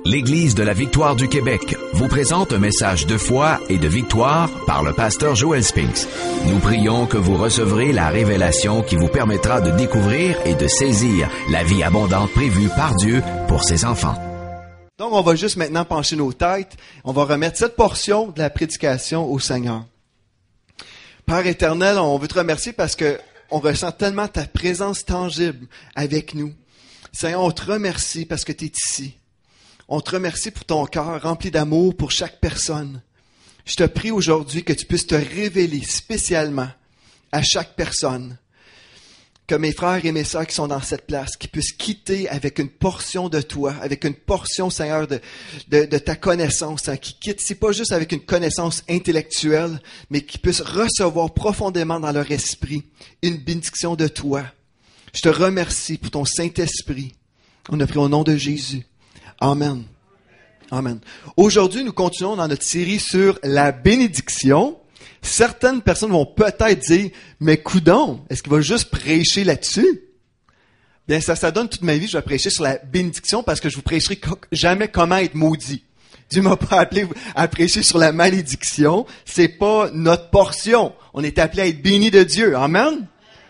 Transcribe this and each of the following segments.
L'Église de la Victoire du Québec vous présente un message de foi et de victoire par le pasteur Joel Spinks. Nous prions que vous recevrez la révélation qui vous permettra de découvrir et de saisir la vie abondante prévue par Dieu pour ses enfants. Donc, on va juste maintenant pencher nos têtes. On va remettre cette portion de la prédication au Seigneur. Père éternel, on veut te remercier parce que on ressent tellement ta présence tangible avec nous. Seigneur, on te remercie parce que tu es ici. On te remercie pour ton cœur rempli d'amour pour chaque personne. Je te prie aujourd'hui que tu puisses te révéler spécialement à chaque personne. Que mes frères et mes sœurs qui sont dans cette place, qui puissent quitter avec une portion de toi, avec une portion, Seigneur, de ta connaissance, hein, qui quittent, c'est pas juste avec une connaissance intellectuelle, mais qui puissent recevoir profondément dans leur esprit une bénédiction de toi. Je te remercie pour ton Saint-Esprit. On a pris au nom de Jésus. Amen. Amen. Aujourd'hui, nous continuons dans notre série sur la bénédiction. Certaines personnes vont peut-être dire, mais coudonc, est-ce qu'il va juste prêcher là-dessus? Bien, ça donne toute ma vie, je vais prêcher sur la bénédiction parce que je vous prêcherai jamais comment être maudit. Dieu m'a pas appelé à prêcher sur la malédiction. C'est pas notre portion. On est appelé à être béni de Dieu. Amen?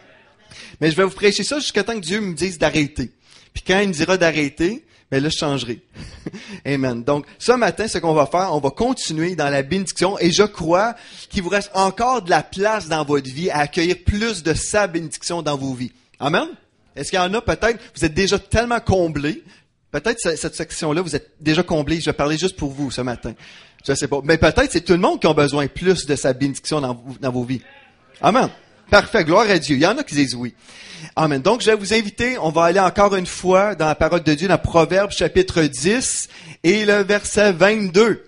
Mais je vais vous prêcher ça jusqu'à temps que Dieu me dise d'arrêter. Puis quand il me dira d'arrêter, ben là, je changerai. Amen. Donc, ce matin, ce qu'on va faire, on va continuer dans la bénédiction et je crois qu'il vous reste encore de la place dans votre vie à accueillir plus de sa bénédiction dans vos vies. Amen? Est-ce qu'il y en a peut-être, vous êtes déjà tellement comblés, peut-être cette section-là, vous êtes déjà comblés, je vais parler juste pour vous ce matin. Je sais pas. Mais peut-être c'est tout le monde qui a besoin plus de sa bénédiction dans vos vies. Amen. Parfait, gloire à Dieu. Il y en a qui disent oui. Amen. Donc, je vais vous inviter, on va aller encore une fois dans la parole de Dieu, dans Proverbes chapitre 10 et le verset 22.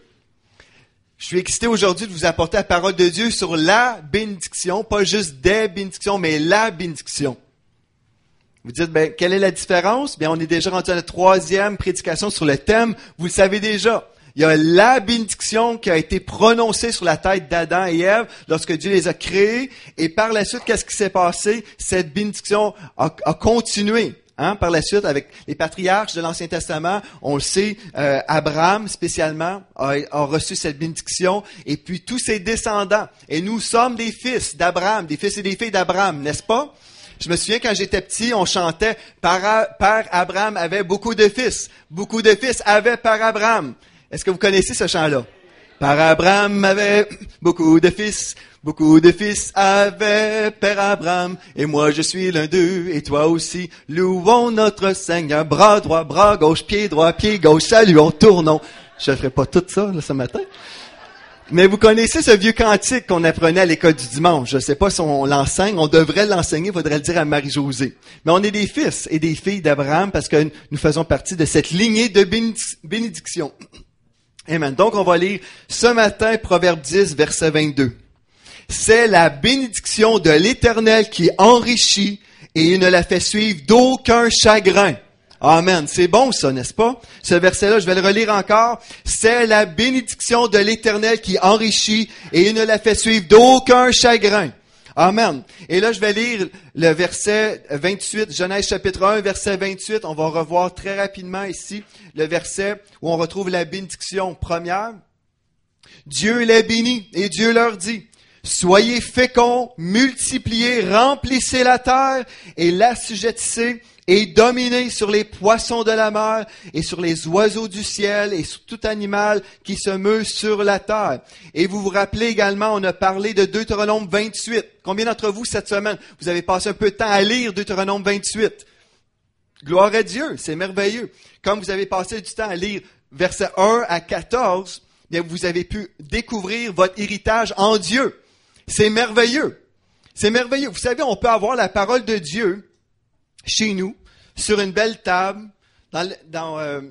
Je suis excité aujourd'hui de vous apporter la parole de Dieu sur la bénédiction, pas juste des bénédictions, mais la bénédiction. Vous dites, ben, quelle est la différence? Bien, on est déjà rendu à la 3e prédication sur le thème, vous le savez déjà. Il y a la bénédiction qui a été prononcée sur la tête d'Adam et Ève lorsque Dieu les a créés. Et par la suite, qu'est-ce qui s'est passé? Cette bénédiction a continué. Par la suite, avec les patriarches de l'Ancien Testament, on le sait, Abraham spécialement a reçu cette bénédiction. Et puis tous ses descendants. Et nous sommes des fils d'Abraham, des fils et des filles d'Abraham, n'est-ce pas? Je me souviens quand j'étais petit, on chantait « Père Abraham avait beaucoup de fils. Beaucoup de fils avait Père Abraham. » Est-ce que vous connaissez ce chant-là? Père Abraham avait beaucoup de fils avait Père Abraham, et moi je suis l'un d'eux, et toi aussi. Louons notre Seigneur, bras droit, bras gauche, pied droit, pied gauche, saluons, tournons. Je ne ferai pas tout ça là, ce matin. Mais vous connaissez ce vieux cantique qu'on apprenait à l'école du dimanche. Je ne sais pas si on l'enseigne, on devrait l'enseigner, il faudrait le dire à Marie-Josée. Mais on est des fils et des filles d'Abraham parce que nous faisons partie de cette lignée de bénédiction. Amen. Donc, on va lire ce matin Proverbe 10, verset 22. C'est la bénédiction de l'Éternel qui enrichit et il ne la fait suivre d'aucun chagrin. Amen. C'est bon ça, n'est-ce pas? Ce verset-là, je vais le relire encore. C'est la bénédiction de l'Éternel qui enrichit et il ne la fait suivre d'aucun chagrin. Amen. Et là, je vais lire le verset 28, Genèse chapitre 1, verset 28. On va revoir très rapidement ici le verset où on retrouve la bénédiction première. Dieu les bénit et Dieu leur dit, « Soyez féconds, multipliez, remplissez la terre et l'assujettissez et dominez sur les poissons de la mer et sur les oiseaux du ciel et sur tout animal qui se meut sur la terre. » Et vous vous rappelez également, on a parlé de Deutéronome 28. Combien d'entre vous cette semaine, vous avez passé un peu de temps à lire Deutéronome 28? Gloire à Dieu, c'est merveilleux. Comme vous avez passé du temps à lire versets 1 à 14, bien vous avez pu découvrir votre héritage en Dieu. C'est merveilleux. C'est merveilleux. Vous savez, on peut avoir la parole de Dieu chez nous, sur une belle table, dans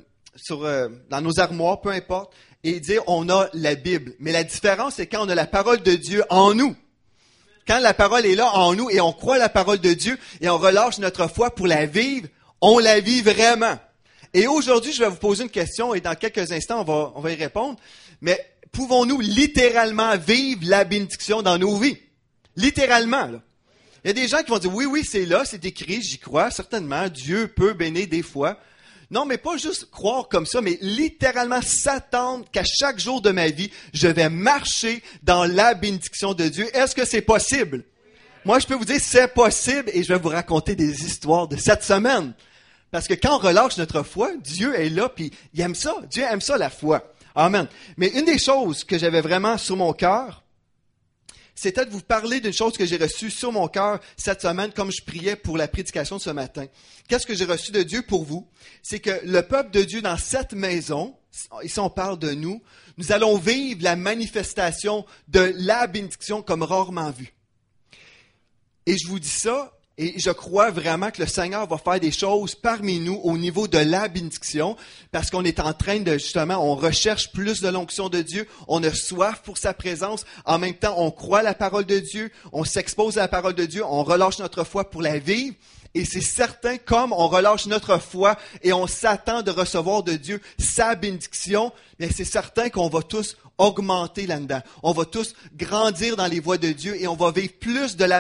nos armoires, peu importe, et dire on a la Bible. Mais la différence, c'est quand on a la parole de Dieu en nous. Quand la parole est là en nous et on croit la parole de Dieu et on relâche notre foi pour la vivre, on la vit vraiment. Et aujourd'hui, je vais vous poser une question et dans quelques instants, on va y répondre. Mais pouvons-nous littéralement vivre la bénédiction dans nos vies? Littéralement, là. Il y a des gens qui vont dire, oui, c'est là, c'est écrit, j'y crois, certainement, Dieu peut bénir des fois. Non, mais pas juste croire comme ça, mais littéralement s'attendre qu'à chaque jour de ma vie, je vais marcher dans la bénédiction de Dieu. Est-ce que c'est possible? Moi, je peux vous dire, c'est possible et je vais vous raconter des histoires de cette semaine. Parce que quand on relâche notre foi, Dieu est là puis il aime ça. Dieu aime ça, la foi. Amen. Mais une des choses que j'avais vraiment sur mon cœur, c'était de vous parler d'une chose que j'ai reçue sur mon cœur cette semaine, comme je priais pour la prédication de ce matin. Qu'est-ce que j'ai reçu de Dieu pour vous? C'est que le peuple de Dieu dans cette maison, ici on parle de nous, nous allons vivre la manifestation de la bénédiction comme rarement vue. Et je vous dis ça, et je crois vraiment que le Seigneur va faire des choses parmi nous au niveau de la bénédiction, parce qu'on est en train de, justement, on recherche plus de l'onction de Dieu, on a soif pour sa présence, en même temps, on croit à la parole de Dieu, on s'expose à la parole de Dieu, on relâche notre foi pour la vivre, et c'est certain, comme on relâche notre foi et on s'attend de recevoir de Dieu sa bénédiction, bien c'est certain qu'on va tous augmenter là-dedans. On va tous grandir dans les voies de Dieu et on va vivre plus de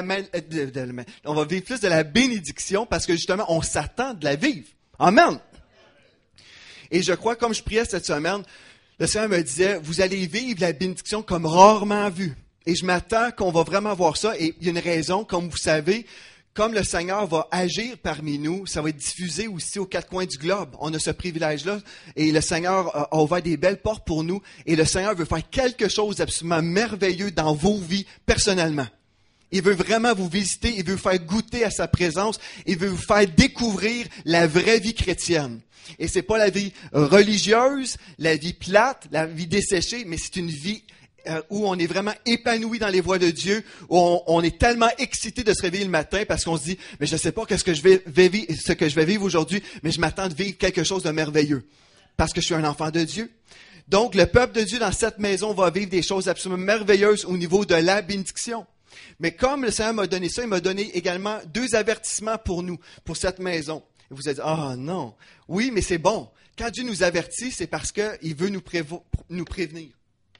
la bénédiction parce que justement, on s'attend de la vivre. Amen. Et je crois, comme je priais cette semaine, le Seigneur me disait, vous allez vivre la bénédiction comme rarement vue. Et je m'attends qu'on va vraiment voir ça. Et il y a une raison, comme vous savez, comme le Seigneur va agir parmi nous, ça va être diffusé aussi aux quatre coins du globe. On a ce privilège-là et le Seigneur a ouvert des belles portes pour nous et le Seigneur veut faire quelque chose d'absolument merveilleux dans vos vies personnellement. Il veut vraiment vous visiter, il veut vous faire goûter à sa présence, il veut vous faire découvrir la vraie vie chrétienne. Et c'est pas la vie religieuse, la vie plate, la vie desséchée, mais c'est une vie où on est vraiment épanoui dans les voies de Dieu, où on est tellement excité de se réveiller le matin parce qu'on se dit, mais je ne sais pas ce que je vais vivre aujourd'hui, mais je m'attends de vivre quelque chose de merveilleux parce que je suis un enfant de Dieu. Donc, le peuple de Dieu dans cette maison va vivre des choses absolument merveilleuses au niveau de la bénédiction. Mais comme le Seigneur m'a donné ça, il m'a donné également 2 avertissements pour nous, pour cette maison. Et vous allez dire, ah non, oui, mais c'est bon. Quand Dieu nous avertit, c'est parce qu'il veut nous prévenir.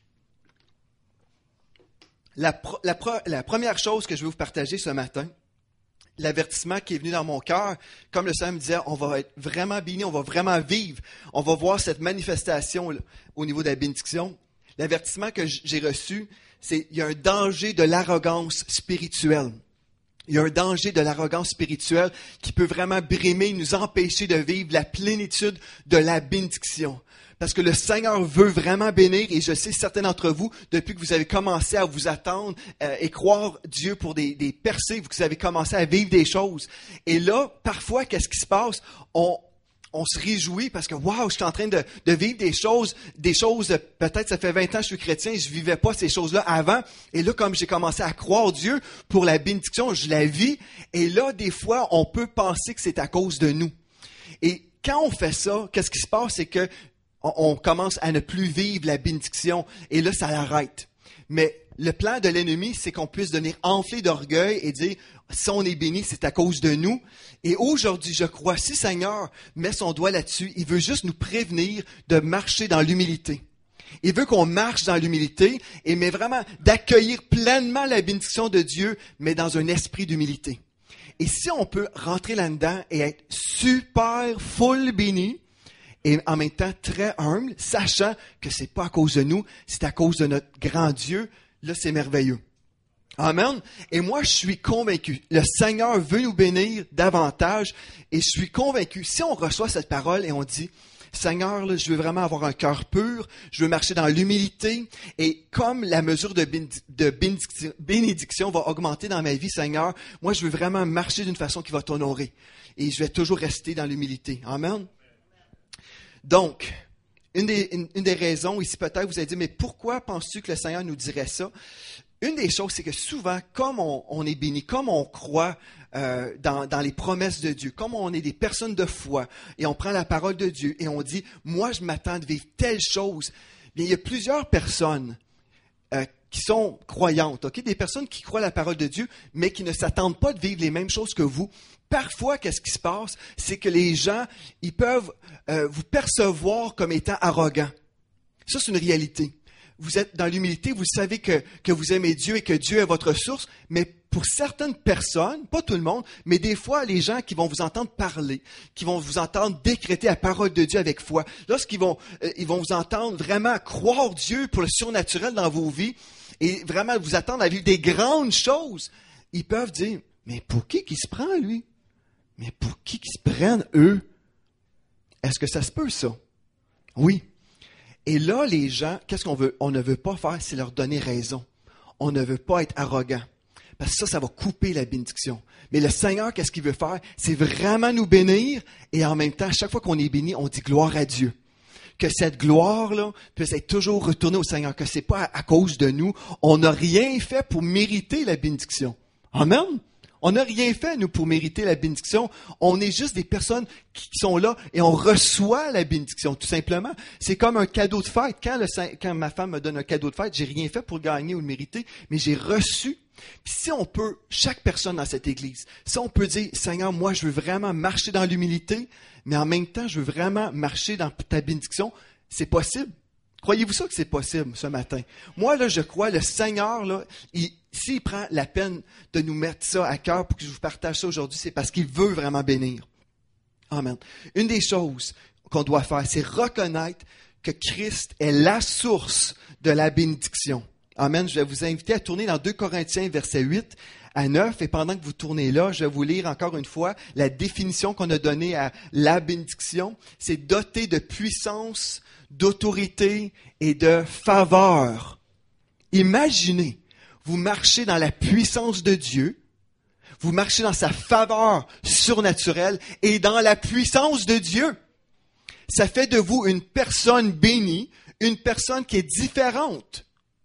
La première chose que je vais vous partager ce matin, l'avertissement qui est venu dans mon cœur, comme le Seigneur me disait, on va être vraiment béni, on va vraiment vivre, on va voir cette manifestation là, au niveau de la bénédiction. L'avertissement que j'ai reçu, c'est qu'il y a un danger de l'arrogance spirituelle. Il y a un danger de l'arrogance spirituelle qui peut vraiment brimer, nous empêcher de vivre la plénitude de la bénédiction. Parce que le Seigneur veut vraiment bénir, et je sais certains d'entre vous, depuis que vous avez commencé à vous attendre et croire Dieu pour des percées, vous avez commencé à vivre des choses. Et là, parfois, qu'est-ce qui se passe? On se réjouit parce que, waouh, je suis en train de vivre des choses, peut-être ça fait 20 ans que je suis chrétien et je vivais pas ces choses-là avant. Et là, comme j'ai commencé à croire Dieu pour la bénédiction, je la vis. Et là, des fois, on peut penser que c'est à cause de nous. Et quand on fait ça, qu'est-ce qui se passe? C'est que on commence à ne plus vivre la bénédiction. Et là, ça l'arrête. Mais le plan de l'ennemi, c'est qu'on puisse devenir enflé d'orgueil et dire, si on est béni, c'est à cause de nous. Et aujourd'hui, je crois, si le Seigneur met son doigt là-dessus, il veut juste nous prévenir de marcher dans l'humilité. Il veut qu'on marche dans l'humilité, mais vraiment d'accueillir pleinement la bénédiction de Dieu, mais dans un esprit d'humilité. Et si on peut rentrer là-dedans et être super full béni, et en même temps très humble, sachant que c'est pas à cause de nous, c'est à cause de notre grand Dieu, là c'est merveilleux. Amen. Et moi, je suis convaincu. Le Seigneur veut nous bénir davantage. Et je suis convaincu. Si on reçoit cette parole et on dit, Seigneur, là, je veux vraiment avoir un cœur pur. Je veux marcher dans l'humilité. Et comme la mesure de bénédiction va augmenter dans ma vie, Seigneur, moi, je veux vraiment marcher d'une façon qui va t'honorer. Et je vais toujours rester dans l'humilité. Amen. Donc, une des raisons, ici peut-être, vous allez dire, mais pourquoi penses-tu que le Seigneur nous dirait ça? Une des choses, c'est que souvent, comme on est béni, comme on croit dans les promesses de Dieu, comme on est des personnes de foi, et on prend la parole de Dieu, et on dit, moi, je m'attends de vivre telle chose. Bien, il y a plusieurs personnes qui sont croyantes, okay? Des personnes qui croient la parole de Dieu, mais qui ne s'attendent pas de vivre les mêmes choses que vous. Parfois, qu'est-ce qui se passe? C'est que les gens, ils peuvent vous percevoir comme étant arrogant. Ça, c'est une réalité. vous êtes dans l'humilité, vous savez que vous aimez Dieu et que Dieu est votre source, mais pour certaines personnes, pas tout le monde, mais des fois, les gens qui vont vous entendre parler, qui vont vous entendre décréter la parole de Dieu avec foi, lorsqu'ils vont vous entendre vraiment croire Dieu pour le surnaturel dans vos vies et vraiment vous attendre à vivre des grandes choses, ils peuvent dire, mais pour qui se prend, lui? Mais pour qui se prennent, eux? Est-ce que ça se peut, ça? Oui. Et là, les gens, qu'est-ce qu'on veut? On ne veut pas faire, c'est leur donner raison. On ne veut pas être arrogant. Parce que ça va couper la bénédiction. Mais le Seigneur, qu'est-ce qu'il veut faire? C'est vraiment nous bénir. Et en même temps, à chaque fois qu'on est béni, on dit gloire à Dieu. Que cette gloire-là puisse être toujours retournée au Seigneur. Que c'est pas à cause de nous. On n'a rien fait pour mériter la bénédiction. Amen? On n'a rien fait, nous, pour mériter la bénédiction. On est juste des personnes qui sont là et on reçoit la bénédiction, tout simplement. C'est comme un cadeau de fête. Quand ma femme me donne un cadeau de fête, j'ai rien fait pour le gagner ou le mériter, mais j'ai reçu. Puis si on peut, chaque personne dans cette église, si on peut dire, Seigneur, moi, je veux vraiment marcher dans l'humilité, mais en même temps, je veux vraiment marcher dans ta bénédiction, c'est possible. Croyez-vous ça que c'est possible ce matin? Moi, là, je crois, le Seigneur, là, s'il prend la peine de nous mettre ça à cœur pour que je vous partage ça aujourd'hui, c'est parce qu'il veut vraiment bénir. Amen. Une des choses qu'on doit faire, c'est reconnaître que Christ est la source de la bénédiction. Amen. Je vais vous inviter à tourner dans 2 Corinthiens, versets 8 à 9. Et pendant que vous tournez là, je vais vous lire encore une fois la définition qu'on a donnée à la bénédiction. C'est doté de puissance, d'autorité et de faveur. Imaginez, vous marchez dans la puissance de Dieu, vous marchez dans sa faveur surnaturelle et dans la puissance de Dieu. Ça fait de vous une personne bénie, une personne qui est différente.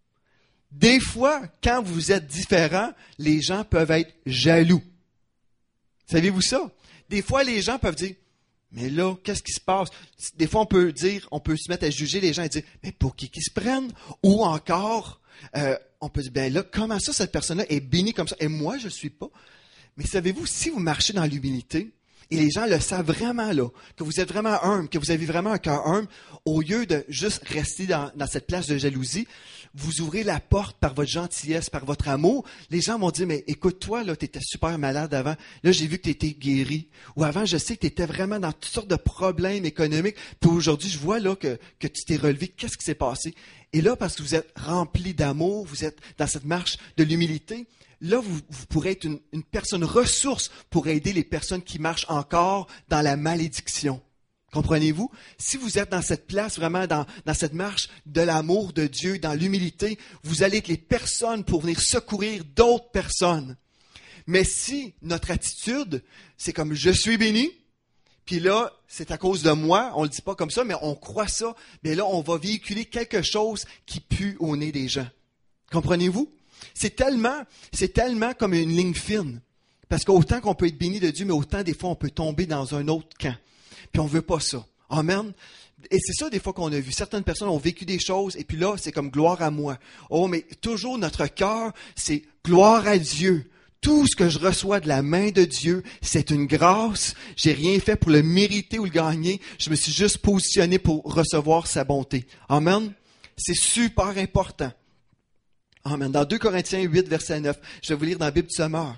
Des fois, quand vous êtes différent, les gens peuvent être jaloux. Savez-vous ça? Des fois, les gens peuvent dire, mais là, qu'est-ce qui se passe? Des fois, on peut se mettre à juger les gens et dire, mais pour qui se prennent? Ou encore, on peut dire, ben là, comment ça, cette personne-là est bénie comme ça? Et moi, je ne suis pas. Mais savez-vous, si vous marchez dans l'humilité, et les gens le savent vraiment là, que vous êtes vraiment humble, que vous avez vraiment un cœur humble, au lieu de juste rester dans cette place de jalousie, vous ouvrez la porte par votre gentillesse, par votre amour. Les gens vont dire, mais écoute, toi, là, tu étais super malade avant. Là, j'ai vu que tu étais guéri. Ou avant, je sais que tu étais vraiment dans toutes sortes de problèmes économiques. Puis aujourd'hui, je vois là que tu t'es relevé. Qu'est-ce qui s'est passé? Et là, parce que vous êtes rempli d'amour, vous êtes dans cette marche de l'humilité, là, vous pourrez être une personne ressource pour aider les personnes qui marchent encore dans la malédiction. Comprenez-vous? Si vous êtes dans cette place, vraiment dans cette marche de l'amour de Dieu, dans l'humilité, vous allez être les personnes pour venir secourir d'autres personnes. Mais si notre attitude, c'est comme « je suis béni », puis là, c'est à cause de moi, on ne le dit pas comme ça, mais on croit ça, bien là, on va véhiculer quelque chose qui pue au nez des gens. Comprenez-vous? C'est tellement comme une ligne fine. Parce qu'autant qu'on peut être béni de Dieu, mais autant des fois on peut tomber dans un autre camp. Puis on ne veut pas ça. Amen. Et c'est ça des fois qu'on a vu. Certaines personnes ont vécu des choses et puis là, c'est comme gloire à moi. Oh, mais toujours notre cœur, c'est gloire à Dieu. Tout ce que je reçois de la main de Dieu, c'est une grâce. J'ai rien fait pour le mériter ou le gagner. Je me suis juste positionné pour recevoir sa bonté. Amen. C'est super important. Amen. Dans 2 Corinthiens 8, verset 9, je vais vous lire dans la Bible du Sommeur.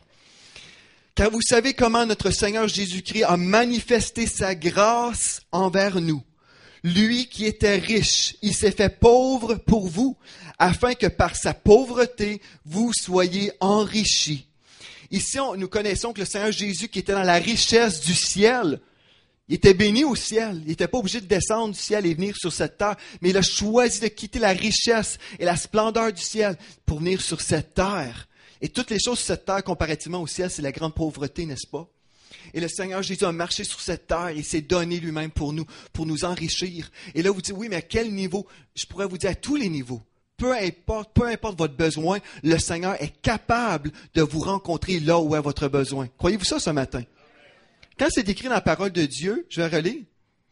Car vous savez comment notre Seigneur Jésus-Christ a manifesté sa grâce envers nous. Lui qui était riche, il s'est fait pauvre pour vous, afin que par sa pauvreté, vous soyez enrichis. Ici, nous connaissons que le Seigneur Jésus, qui était dans la richesse du ciel, il était béni au ciel. Il n'était pas obligé de descendre du ciel et venir sur cette terre, mais il a choisi de quitter la richesse et la splendeur du ciel pour venir sur cette terre. Et toutes les choses sur cette terre, comparativement au ciel, c'est la grande pauvreté, n'est-ce pas? Et le Seigneur Jésus a marché sur cette terre et s'est donné lui-même pour nous enrichir. Et là, vous dites, oui, mais à quel niveau? Je pourrais vous dire à tous les niveaux. Peu importe votre besoin, le Seigneur est capable de vous rencontrer là où est votre besoin. Croyez-vous ça ce matin? Quand c'est écrit dans la parole de Dieu, je vais relire.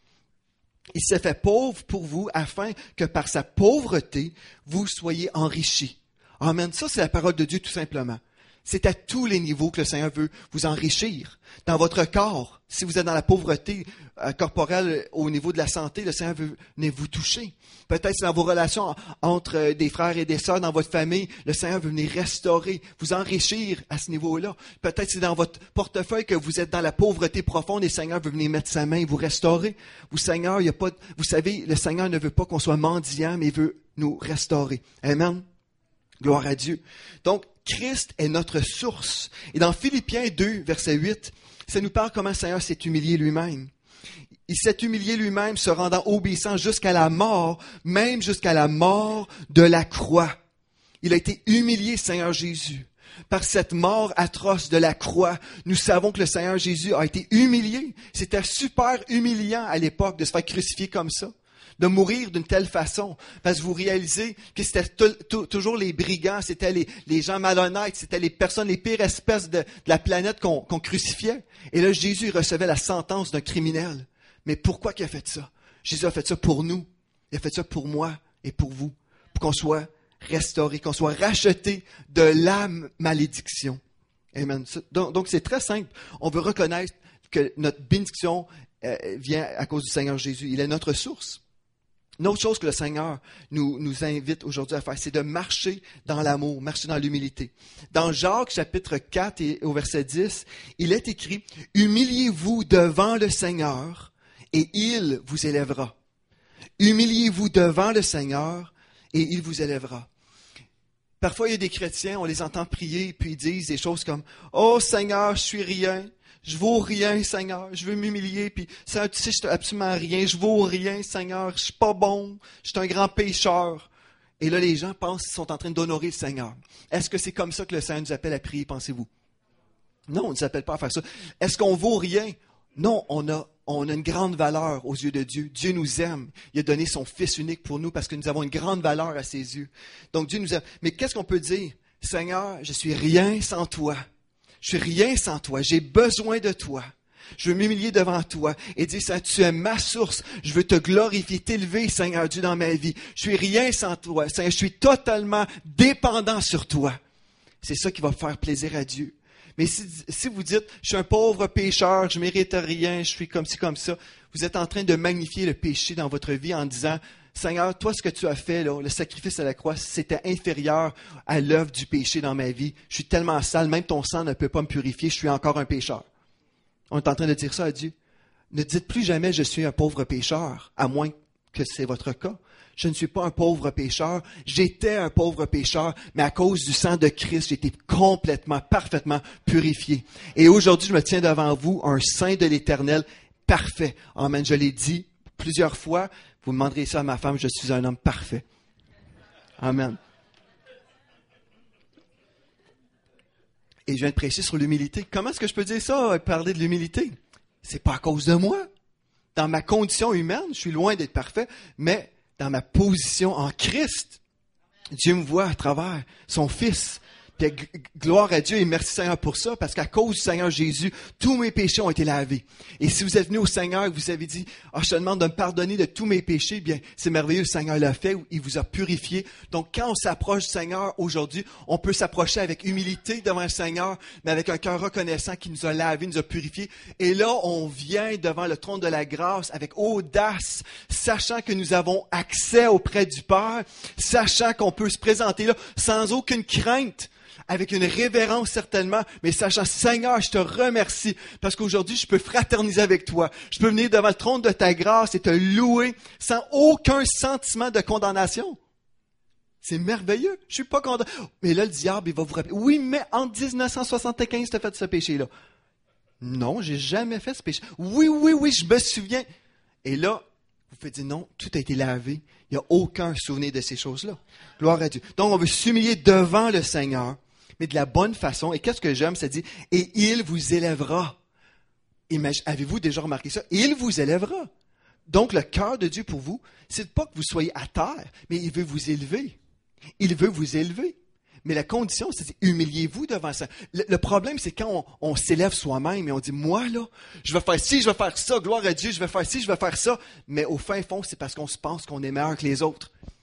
Il s'est fait pauvre pour vous afin que par sa pauvreté, vous soyez enrichis. Amen. Ça, c'est la parole de Dieu tout simplement. C'est à tous les niveaux que le Seigneur veut vous enrichir. Dans votre corps, si vous êtes dans la pauvreté corporelle au niveau de la santé, le Seigneur veut venir vous toucher. Peut-être c'est dans vos relations entre des frères et des sœurs, dans votre famille, le Seigneur veut venir restaurer, vous enrichir à ce niveau-là. Peut-être c'est dans votre portefeuille que vous êtes dans la pauvreté profonde et le Seigneur veut venir mettre sa main et vous restaurer. Vous savez, le Seigneur ne veut pas qu'on soit mendiant, mais il veut nous restaurer. Amen. Gloire à Dieu. Donc, Christ est notre source. Et dans Philippiens 2, verset 8, ça nous parle comment le Seigneur s'est humilié lui-même. Il s'est humilié lui-même, se rendant obéissant jusqu'à la mort, même jusqu'à la mort de la croix. Il a été humilié, Seigneur Jésus. Par cette mort atroce de la croix, nous savons que le Seigneur Jésus a été humilié. C'était super humiliant à l'époque de se faire crucifier comme ça, de mourir d'une telle façon. Parce que vous réalisez que c'était toujours les brigands, c'était les gens malhonnêtes, c'était les personnes, les pires espèces de la planète qu'on crucifiait. Et là, Jésus recevait la sentence d'un criminel. Mais pourquoi il a fait ça? Jésus a fait ça pour nous. Il a fait ça pour moi et pour vous. Pour qu'on soit restauré, qu'on soit racheté de la malédiction. Amen. Donc, c'est très simple. On veut reconnaître que notre bénédiction vient à cause du Seigneur Jésus. Il est notre source. Une autre chose que le Seigneur nous invite aujourd'hui à faire, c'est de marcher dans l'amour, marcher dans l'humilité. Dans Jacques, chapitre 4 et au verset 10, il est écrit « Humiliez-vous devant le Seigneur et il vous élèvera. » Humiliez-vous devant le Seigneur et il vous élèvera. Parfois, il y a des chrétiens, on les entend prier, puis ils disent des choses comme « Oh Seigneur, je suis rien. » Je vaux rien, Seigneur. Je veux m'humilier. Puis, Seigneur, tu sais, je suis absolument rien. Je vaux rien, Seigneur. Je suis pas bon. Je suis un grand pécheur. Et là, les gens pensent qu'ils sont en train d'honorer le Seigneur. Est-ce que c'est comme ça que le Seigneur nous appelle à prier, pensez-vous? Non, on ne nous appelle pas à faire ça. Est-ce qu'on vaut rien? Non, on a une grande valeur aux yeux de Dieu. Dieu nous aime. Il a donné son Fils unique pour nous parce que nous avons une grande valeur à ses yeux. Donc, Dieu nous aime. Mais qu'est-ce qu'on peut dire? Seigneur, je suis rien sans toi. Je suis rien sans toi. J'ai besoin de toi. Je veux m'humilier devant toi et dire, Seigneur, tu es ma source. Je veux te glorifier, t'élever, Seigneur Dieu, dans ma vie. Je suis rien sans toi. Seigneur, je suis totalement dépendant sur toi. C'est ça qui va faire plaisir à Dieu. Mais si vous dites, je suis un pauvre pécheur, je mérite rien, je suis comme ci, comme ça, vous êtes en train de magnifier le péché dans votre vie en disant, Seigneur, toi, ce que tu as fait, là, le sacrifice à la croix, c'était inférieur à l'œuvre du péché dans ma vie. Je suis tellement sale, même ton sang ne peut pas me purifier, je suis encore un pécheur. On est en train de dire ça à Dieu. Ne dites plus jamais, je suis un pauvre pécheur, à moins que c'est votre cas. Je ne suis pas un pauvre pécheur, j'étais un pauvre pécheur, mais à cause du sang de Christ, j'ai été complètement, parfaitement purifié. Et aujourd'hui, je me tiens devant vous, un saint de l'Éternel, parfait. Amen, je l'ai dit plusieurs fois. Vous demanderez ça à ma femme, je suis un homme parfait. Amen. Et je viens de prêcher sur l'humilité. Comment est-ce que je peux dire ça, parler de l'humilité? C'est pas à cause de moi. Dans ma condition humaine, je suis loin d'être parfait, mais dans ma position en Christ, Dieu me voit à travers son Fils. Puis gloire à Dieu et merci Seigneur pour ça, parce qu'à cause du Seigneur Jésus, tous mes péchés ont été lavés. Et si vous êtes venu au Seigneur et que vous avez dit, je te demande de me pardonner de tous mes péchés, bien, c'est merveilleux, le Seigneur l'a fait, il vous a purifié. Donc, quand on s'approche du Seigneur aujourd'hui, on peut s'approcher avec humilité devant le Seigneur, mais avec un cœur reconnaissant qui nous a lavé, nous a purifié. Et là, on vient devant le trône de la grâce avec audace, sachant que nous avons accès auprès du Père, sachant qu'on peut se présenter là sans aucune crainte, avec une révérence certainement, mais sachant, Seigneur, je te remercie parce qu'aujourd'hui, je peux fraterniser avec toi. Je peux venir devant le trône de ta grâce et te louer sans aucun sentiment de condamnation. C'est merveilleux. Je suis pas condamné. Mais là, le diable, il va vous rappeler. Oui, mais en 1975, tu as fait ce péché-là. Non, j'ai jamais fait ce péché. Oui, je me souviens. Et là, vous faites dire non, tout a été lavé. Il n'y a aucun souvenir de ces choses-là. Gloire à Dieu. Donc, on veut s'humilier devant le Seigneur, mais de la bonne façon. Et qu'est-ce que j'aime, c'est dire, et il vous élèvera. Avez-vous déjà remarqué ça? Il vous élèvera. Donc, le cœur de Dieu pour vous, c'est pas que vous soyez à terre, mais il veut vous élever. Il veut vous élever. Mais la condition, c'est humiliez-vous devant ça. Le problème, c'est quand on s'élève soi-même et on dit, moi, là, je vais faire ci, je vais faire ça, gloire à Dieu, je vais faire ci, je vais faire ça. Mais au fin fond, c'est parce qu'on se pense qu'on est meilleur que les autres.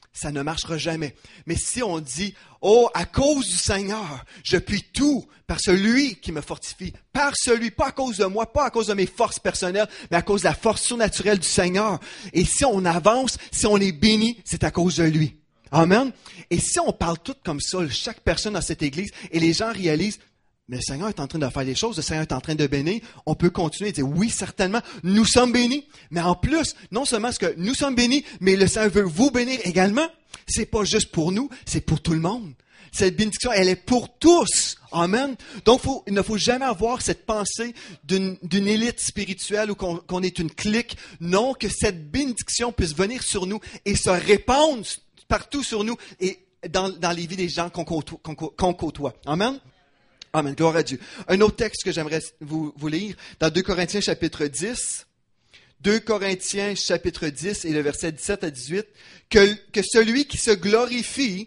ça ne marchera jamais. Mais si on dit, oh, à cause du Seigneur, je puis tout par celui qui me fortifie, par celui, pas à cause de moi, pas à cause de mes forces personnelles, mais à cause de la force surnaturelle du Seigneur. Et si on avance, si on est béni, c'est à cause de lui. Amen. Et si on parle tout comme ça, chaque personne dans cette église, et les gens réalisent, mais le Seigneur est en train de faire des choses, le Seigneur est en train de bénir, on peut continuer et dire, oui, certainement, nous sommes bénis. Mais en plus, non seulement est-ce que nous sommes bénis, mais le Seigneur veut vous bénir également. C'est pas juste pour nous, c'est pour tout le monde. Cette bénédiction, elle est pour tous. Amen. Donc, il ne faut jamais avoir cette pensée d'une élite spirituelle ou qu'on est une clique. Non, que cette bénédiction puisse venir sur nous et se répandre partout sur nous et dans les vies des gens qu'on côtoie. Amen. Amen. Gloire à Dieu. Un autre texte que j'aimerais vous lire, dans 2 Corinthiens chapitre 10. 2 Corinthiens chapitre 10 et le verset 17 à 18. Que celui qui se glorifie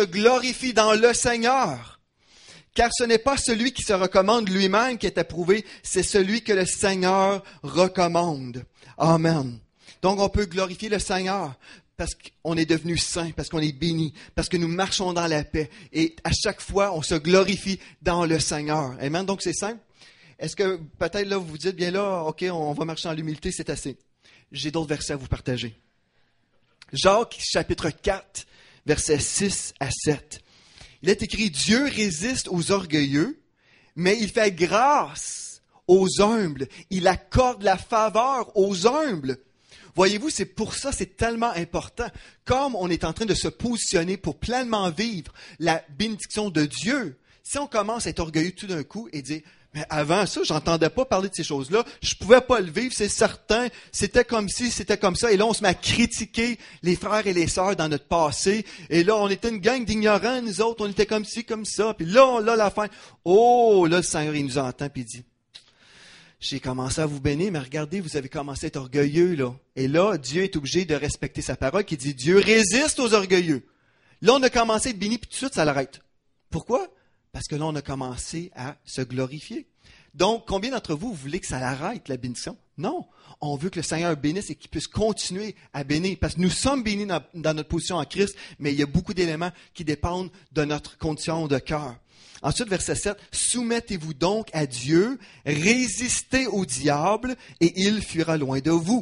dans le Seigneur. Car ce n'est pas celui qui se recommande lui-même qui est approuvé, c'est celui que le Seigneur recommande. Amen. Donc on peut glorifier le Seigneur. Parce qu'on est devenu saint, parce qu'on est béni, parce que nous marchons dans la paix. Et à chaque fois, on se glorifie dans le Seigneur. Amen. Donc, c'est simple. Est-ce que peut-être là, vous vous dites, bien là, OK, on va marcher dans l'humilité, c'est assez. J'ai d'autres versets à vous partager. Jacques, chapitre 4, versets 6 à 7. Il est écrit, Dieu résiste aux orgueilleux, mais il fait grâce aux humbles. Il accorde la faveur aux humbles. Voyez-vous, c'est pour ça, c'est tellement important. Comme on est en train de se positionner pour pleinement vivre la bénédiction de Dieu, si on commence à être orgueilleux tout d'un coup et dire, mais avant ça, j'entendais pas parler de ces choses-là, je pouvais pas le vivre, c'est certain, c'était comme ci, c'était comme ça, et là, on se met à critiquer les frères et les sœurs dans notre passé, et là, on était une gang d'ignorants, nous autres, on était comme ci, comme ça, puis là, la fin, oh, là, le Seigneur, il nous entend, puis il dit, j'ai commencé à vous bénir, mais regardez, vous avez commencé à être orgueilleux, là. Et là, Dieu est obligé de respecter sa parole qui dit, Dieu résiste aux orgueilleux. Là, on a commencé à être béni, puis tout de suite, ça l'arrête. Pourquoi? Parce que là, on a commencé à se glorifier. Donc, combien d'entre vous voulez que ça l'arrête, la bénédiction? Non. On veut que le Seigneur bénisse et qu'il puisse continuer à bénir. Parce que nous sommes bénis dans notre position en Christ, mais il y a beaucoup d'éléments qui dépendent de notre condition de cœur. Ensuite, verset 7, « Soumettez-vous donc à Dieu, résistez au diable, et il fuira loin de vous. »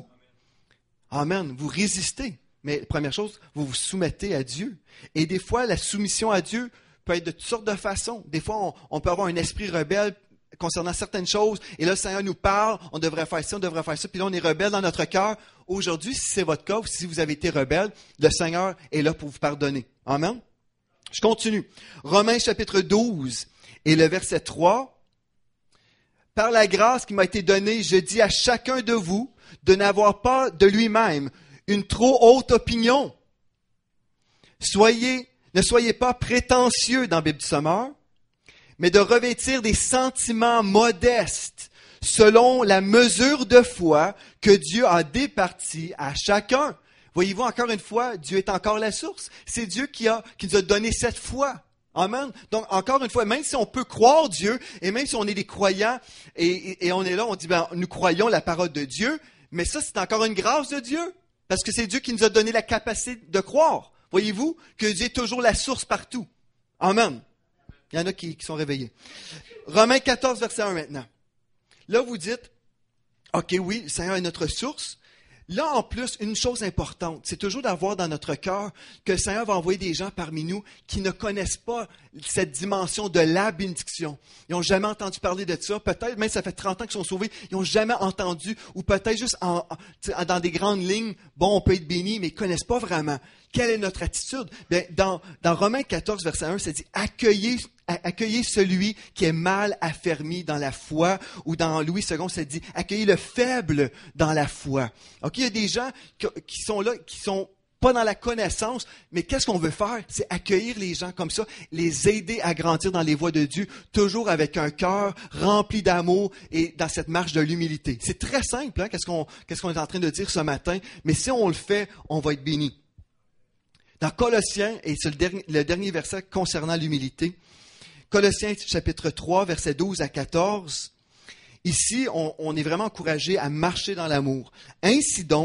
Amen. Vous résistez. Mais première chose, vous vous soumettez à Dieu. Et des fois, la soumission à Dieu peut être de toutes sortes de façons. Des fois, on peut avoir un esprit rebelle concernant certaines choses, et là, le Seigneur nous parle, on devrait faire ça, on devrait faire ça, puis là, on est rebelle dans notre cœur. Aujourd'hui, si c'est votre cas, ou si vous avez été rebelle, le Seigneur est là pour vous pardonner. Amen. Je continue. Romains chapitre 12 et le verset 3. « Par la grâce qui m'a été donnée, je dis à chacun de vous de n'avoir pas de lui-même une trop haute opinion. Ne soyez pas prétentieux dans Bible du Sommeur, mais de revêtir des sentiments modestes selon la mesure de foi que Dieu a départie à chacun. » Voyez-vous, encore une fois, Dieu est encore la source. C'est Dieu qui nous a donné cette foi. Amen. Donc, encore une fois, même si on peut croire Dieu, et même si on est des croyants, et on est là, on dit, nous croyons la parole de Dieu, mais ça, c'est encore une grâce de Dieu. Parce que c'est Dieu qui nous a donné la capacité de croire. Voyez-vous, que Dieu est toujours la source partout. Amen. Il y en a qui sont réveillés. Romains 14, verset 1 maintenant. Là, vous dites, OK, oui, le Seigneur est notre source. Là, en plus, une chose importante, c'est toujours d'avoir dans notre cœur que le Seigneur va envoyer des gens parmi nous qui ne connaissent pas cette dimension de la bénédiction. Ils n'ont jamais entendu parler de ça. Peut-être, même ça fait 30 ans qu'ils sont sauvés, ils n'ont jamais entendu, ou peut-être juste dans des grandes lignes, bon, on peut être béni, mais ils ne connaissent pas vraiment. Quelle est notre attitude? Bien, dans Romains 14, verset 1, ça dit « Accueillez celui qui est mal affermi dans la foi », ou dans Louis II, ça dit « Accueillez le faible dans la foi ». OK, il y a des gens qui sont là, qui sont pas dans la connaissance, mais qu'est-ce qu'on veut faire? C'est accueillir les gens comme ça, les aider à grandir dans les voies de Dieu, toujours avec un cœur rempli d'amour et dans cette marche de l'humilité. C'est très simple, hein, qu'est-ce qu'on est en train de dire ce matin, mais si on le fait, on va être béni. Dans Colossiens, et c'est le dernier verset concernant l'humilité, Colossiens chapitre 3, versets 12 à 14, ici, on est vraiment encouragé à marcher dans l'amour. Ainsi donc,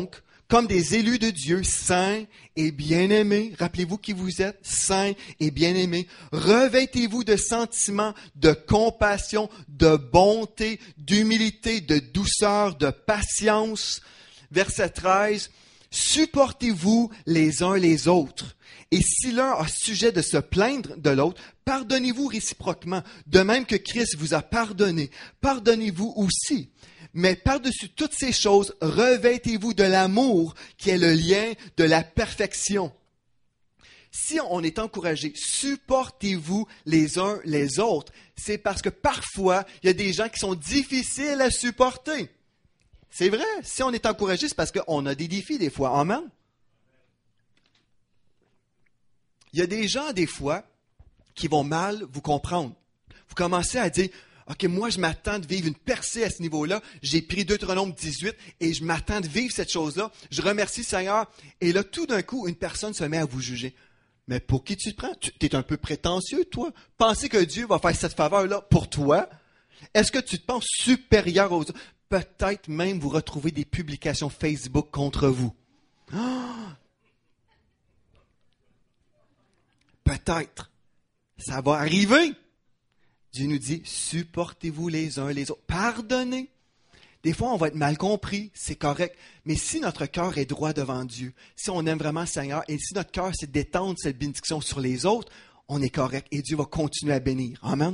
comme des élus de Dieu, saints et bien-aimés. Rappelez-vous qui vous êtes, saints et bien-aimés. Revêtez-vous de sentiments de compassion, de bonté, d'humilité, de douceur, de patience. Verset 13. Supportez-vous les uns les autres. Et si l'un a sujet de se plaindre de l'autre, pardonnez-vous réciproquement, de même que Christ vous a pardonné. Pardonnez-vous aussi. Mais par-dessus toutes ces choses, revêtez-vous de l'amour qui est le lien de la perfection. Si on est encouragé, supportez-vous les uns les autres, c'est parce que parfois, il y a des gens qui sont difficiles à supporter. C'est vrai, si on est encouragé, c'est parce qu'on a des défis des fois. Amen. Il y a des gens, des fois, qui vont mal vous comprendre. Vous commencez à dire, OK, moi, je m'attends de vivre une percée à ce niveau-là. J'ai pris Deutéronome 18 et je m'attends de vivre cette chose-là. Je remercie le Seigneur. Et là, tout d'un coup, une personne se met à vous juger. Mais pour qui tu te prends? Tu es un peu prétentieux, toi. Penser que Dieu va faire cette faveur-là pour toi? Est-ce que tu te penses supérieur aux autres? Peut-être même vous retrouvez des publications Facebook contre vous. Peut-être. Ça va arriver. Dieu nous dit, supportez-vous les uns les autres. Pardonnez. Des fois, on va être mal compris, c'est correct. Mais si notre cœur est droit devant Dieu, si on aime vraiment le Seigneur, et si notre cœur c'est d'étendre cette bénédiction sur les autres, on est correct et Dieu va continuer à bénir. Amen.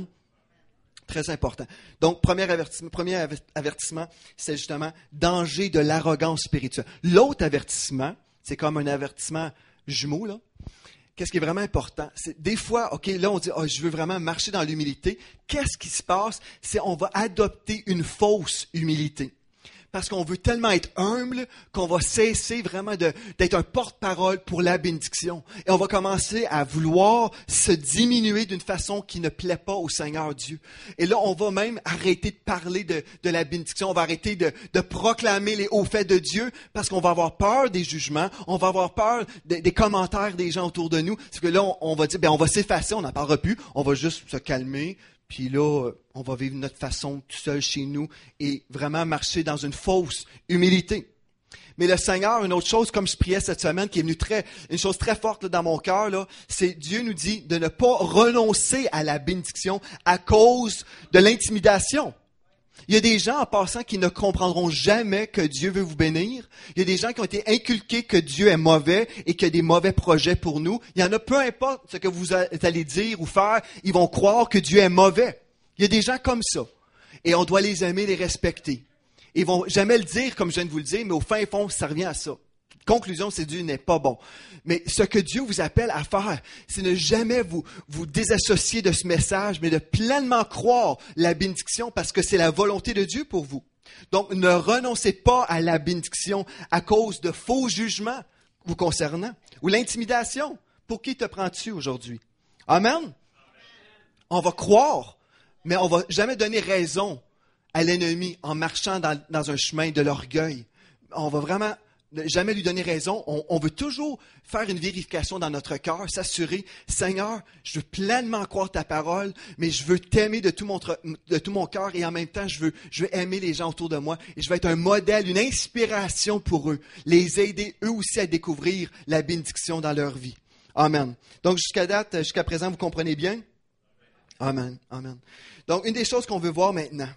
Très important. Donc, premier avertissement, c'est justement danger de l'arrogance spirituelle. L'autre avertissement, c'est comme un avertissement jumeau, là. Qu'est-ce qui est vraiment important? C'est des fois, OK, là, on dit, je veux vraiment marcher dans l'humilité. Qu'est-ce qui se passe? C'est on va adopter une fausse humilité. Parce qu'on veut tellement être humble qu'on va cesser vraiment d'être un porte-parole pour la bénédiction. Et on va commencer à vouloir se diminuer d'une façon qui ne plaît pas au Seigneur Dieu. Et là, on va même arrêter de parler de la bénédiction. On va arrêter de proclamer les hauts faits de Dieu parce qu'on va avoir peur des jugements. On va avoir peur des commentaires des gens autour de nous. C'est que là, on va dire, on va s'effacer, on n'en parlera plus. On va juste se calmer. Puis là, on va vivre notre façon tout seul chez nous et vraiment marcher dans une fausse humilité. Mais le Seigneur, une autre chose, comme je priais cette semaine, qui est venue une chose très forte là, dans mon cœur, là, c'est Dieu nous dit de ne pas renoncer à la bénédiction à cause de l'intimidation. Il y a des gens en passant qui ne comprendront jamais que Dieu veut vous bénir. Il y a des gens qui ont été inculqués que Dieu est mauvais et qu'il y a des mauvais projets pour nous. Il y en a, peu importe ce que vous allez dire ou faire, ils vont croire que Dieu est mauvais. Il y a des gens comme ça. Et on doit les aimer, les respecter. Ils vont jamais le dire comme je viens de vous le dire, mais au fin fond, ça revient à ça. Conclusion, c'est Dieu n'est pas bon. Mais ce que Dieu vous appelle à faire, c'est ne jamais vous désassocier de ce message, mais de pleinement croire la bénédiction parce que c'est la volonté de Dieu pour vous. Donc, ne renoncez pas à la bénédiction à cause de faux jugements vous concernant ou l'intimidation. Pour qui te prends-tu aujourd'hui? Amen? On va croire, mais on va jamais donner raison à l'ennemi en marchant dans un chemin de l'orgueil. On va vraiment jamais lui donner raison. On veut toujours faire une vérification dans notre cœur, s'assurer, Seigneur, je veux pleinement croire ta parole, mais je veux t'aimer de tout mon cœur et en même temps, je veux aimer les gens autour de moi et je veux être un modèle, une inspiration pour eux, les aider eux aussi à découvrir la bénédiction dans leur vie. Amen. Donc, jusqu'à présent, vous comprenez bien? Amen. Amen. Donc, une des choses qu'on veut voir maintenant,